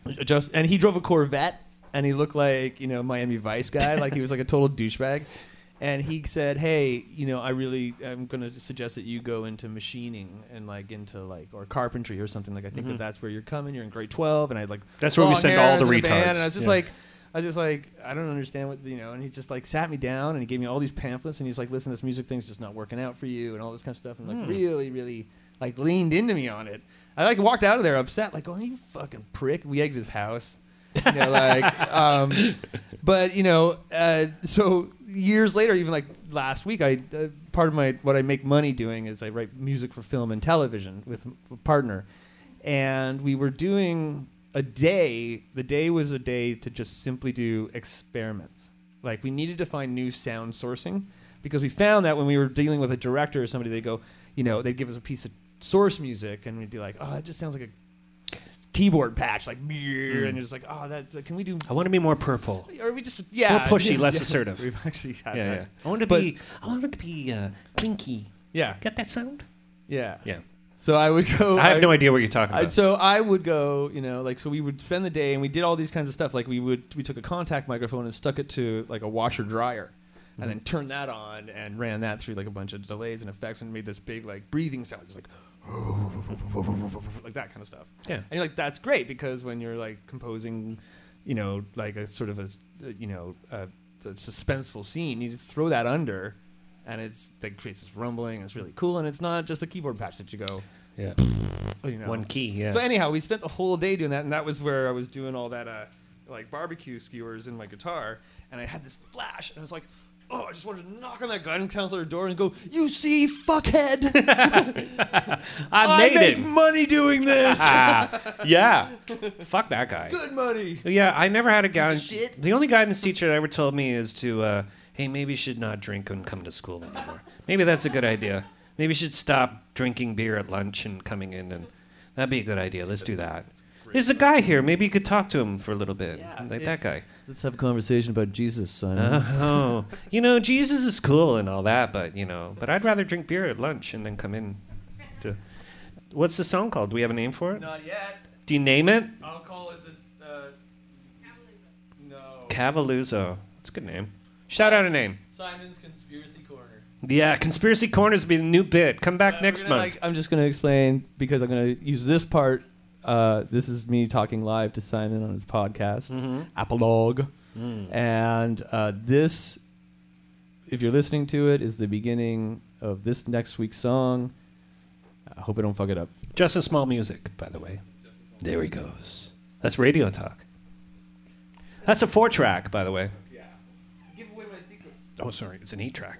and he drove a Corvette, and he looked like Miami Vice guy, like he was like a total douchebag. And he said, "Hey, I'm going to suggest that you go into machining and like into like or carpentry or something. Like I think that that's where you're coming. You're in grade 12, and I like That's where we long send hair, all I was the in a band, retards. and I was just Yeah. like, I don't understand what And he just like sat me down and he gave me all these pamphlets and he's like, listen, this music thing's just not working out for you and all this kind of stuff. And like really, really like leaned into me on it. I like walked out of there upset, like, oh, you fucking prick. We egged his house. But so years later, even like last week, part of what I make money doing is I write music for film and television with a partner, and we were doing a day. The day was a day to just simply do experiments. Like we needed to find new sound sourcing because we found that when we were dealing with a director or somebody, they go, they'd give us a piece of source music, and we'd be like, oh, that just sounds like a keyboard patch, like, and you're just like, oh, can we do? I want to be more purple. Or we just, More pushy, less assertive. We've actually had Yeah, that. yeah. I want it to be clinky. Yeah, Get that sound? yeah. Yeah. So I would go. I have no idea what you're talking about. So I would go, so we would spend the day and we did all these kinds of stuff. Like we took a contact microphone and stuck it to like a washer dryer, and then turned that on and ran that through like a bunch of delays and effects and made this big like breathing sound. It's like like that kind of stuff. Yeah. And you're like, that's great because when you're like composing, like a sort of a suspenseful scene, you just throw that under, and it's like creates this rumbling. And it's really cool, and it's not just a keyboard patch that you go. Yeah. One key, yeah. So anyhow, we spent the whole day doing that, and that was where I was doing all that like barbecue skewers in my guitar, and I had this flash, and I was like, oh, I just wanted to knock on that guidance counselor door and go, you see, fuckhead, I made make it. money doing this. Yeah. Fuck that guy. Good money. Yeah, I never had a guidance. shit. The only guidance teacher that ever told me is to, hey, maybe you should not drink and come to school anymore. Maybe that's a good idea. Maybe you should stop drinking beer at lunch and coming in, and that'd be a good idea. Let's do that. There's a guy here. Maybe you could talk to him for a little bit. Yeah, Like that guy. Let's have a conversation about Jesus, son. Oh, Jesus is cool and all that, but I'd rather drink beer at lunch and then come in. What's the song called? Do we have a name for it? Not yet. Do you name it? I'll call it this. No. Cavaluzo. That's a good name. Shout out a name. Simon's Conspiracy Corner. Yeah, Conspiracy Corners will be the new bit. Come back next month. I'm just going to explain because I'm going to use this part. This is me talking live to Simon on his podcast, Apolog. And this, if you're listening to it, is the beginning of this next week's song. I hope I don't fuck it up. Just a small music, by the way. There he goes. That's Radio Talk. That's a 4-track, by the way. Yeah. Give away my secrets. Oh, sorry. It's an 8-track.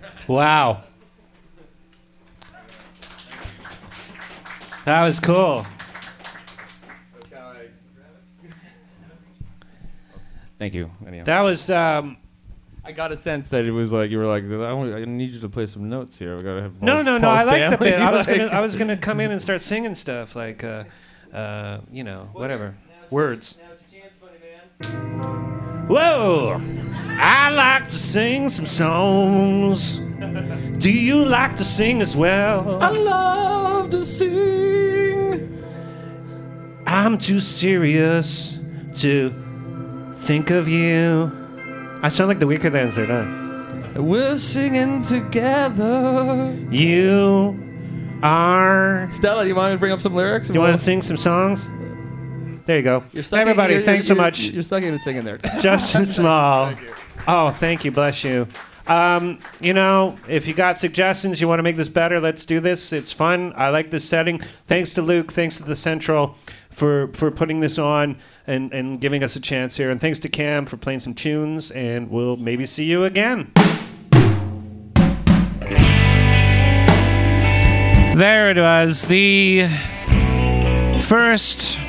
Wow. That was cool. Thank you. Anyhow. That was I got a sense that it was like you were like, I need you to play some notes here. We gotta have no. Paul I like the Stanley, bit. like- I was gonna come in and start singing stuff like, whatever words. Whoa! I like to sing some songs. Do you like to sing as well? I love to sing. I'm too serious to think of you. I sound like the Weaker Thans there, don't I? We're singing together. You are. Stella, you want to bring up some lyrics? Do you want to sing some songs? There you go. You're sucking- Everybody, you're- thanks so you're- much. You're sucking and singing there. Justin Small. Oh, thank you. Bless you. If you got suggestions, you want to make this better, let's do this. It's fun. I like this setting. Thanks to Luke. Thanks to the Central for putting this on and giving us a chance here. And thanks to Cam for playing some tunes. And we'll maybe see you again. There it was. The first,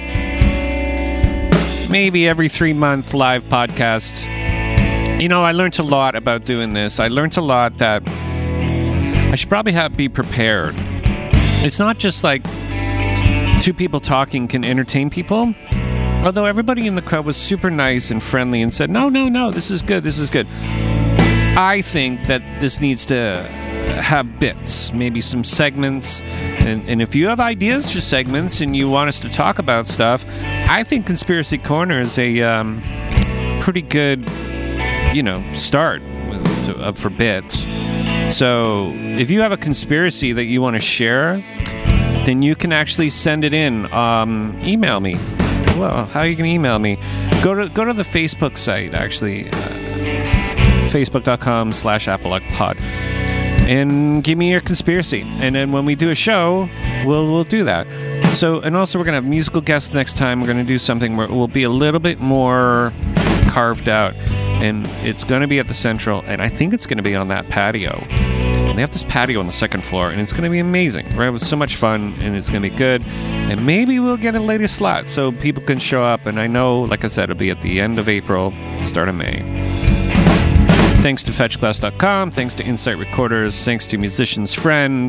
maybe every 3-month live podcast. I learned a lot about doing this. I learned a lot that I should probably be prepared. It's not just like two people talking can entertain people. Although everybody in the crowd was super nice and friendly and said, no, this is good, this is good. I think that this needs to have bits, maybe some segments. And if you have ideas for segments and you want us to talk about stuff, I think Conspiracy Corner is a pretty good, start for bits. So if you have a conspiracy that you want to share, then you can actually send it in. Email me. Well, how are you going to email me? Go to the Facebook site, actually. Facebook.com/ApologPod. And give me your conspiracy. And then when we do a show, we'll do that. So, and also we're going to have musical guests next time. We're going to do something where it will be a little bit more carved out. And it's going to be at the Central. And I think it's going to be on that patio. And they have this patio on the second floor. And it's going to be amazing. We're having so much fun. And it's going to be good. And maybe we'll get a later slot so people can show up. And I know, like I said, it'll be at the end of April, start of May. Thanks to FetchClass.com. Thanks to Insight Recorders. Thanks to Musician's Friend,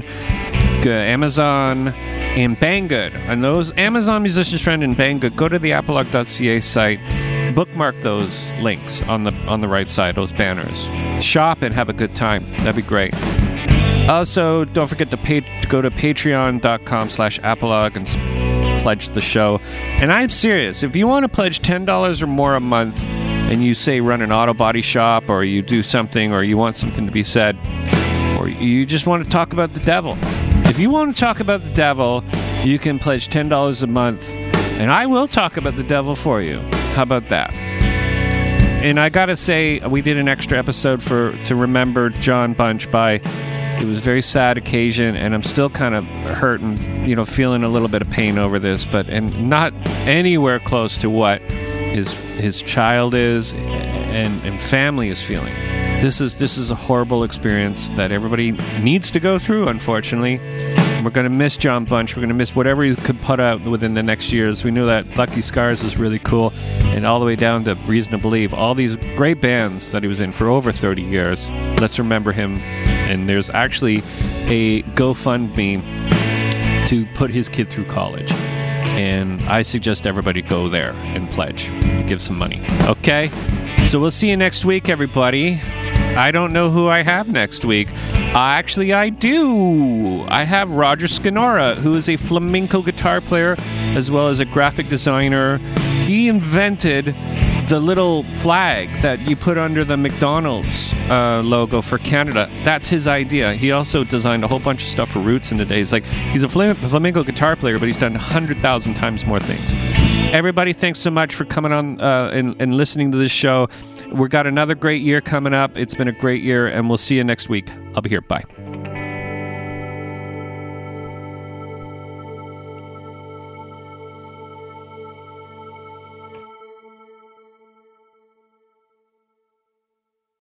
Amazon, and Banggood. And those Amazon, Musician's Friend, and Banggood, go to the apolog.ca site. Bookmark those links on the right side, those banners. Shop and have a good time. That'd be great. Also, don't forget to go to patreon.com/apolog and pledge the show. And I'm serious. If you want to pledge $10 or more a month, and you say run an auto body shop, or you do something, or you want something to be said, or you just want to talk about the devil. If you want to talk about the devil, you can pledge $10 a month, and I will talk about the devil for you. How about that? And I gotta say, we did an extra episode to remember John Bunch by. It was a very sad occasion, and I'm still kind of hurt and feeling a little bit of pain over this, and not anywhere close to what his child is and family is feeling. This is a horrible experience that everybody needs to go through, unfortunately. We're going to miss John Bunch. We're going to miss whatever he could put out within the next years. We knew that Lucky Scars was really cool, and all the way down to Reason to Believe. All these great bands that he was in for over 30 years. Let's remember him. And there's actually a GoFundMe to put his kid through college. And I suggest everybody go there and pledge. Give some money. Okay? So we'll see you next week, everybody. I don't know who I have next week. Actually, I do. I have Roger Scanora, who is a flamenco guitar player as well as a graphic designer. He invented the little flag that you put under the McDonald's logo for Canada. That's his idea. He also designed a whole bunch of stuff for Roots in the days. Like, he's a flamenco guitar player, but he's done 100,000 times more things. Everybody, thanks so much for coming on and listening to this show. We've got another great year coming up. It's been a great year, and we'll see you next week. I'll be here. Bye.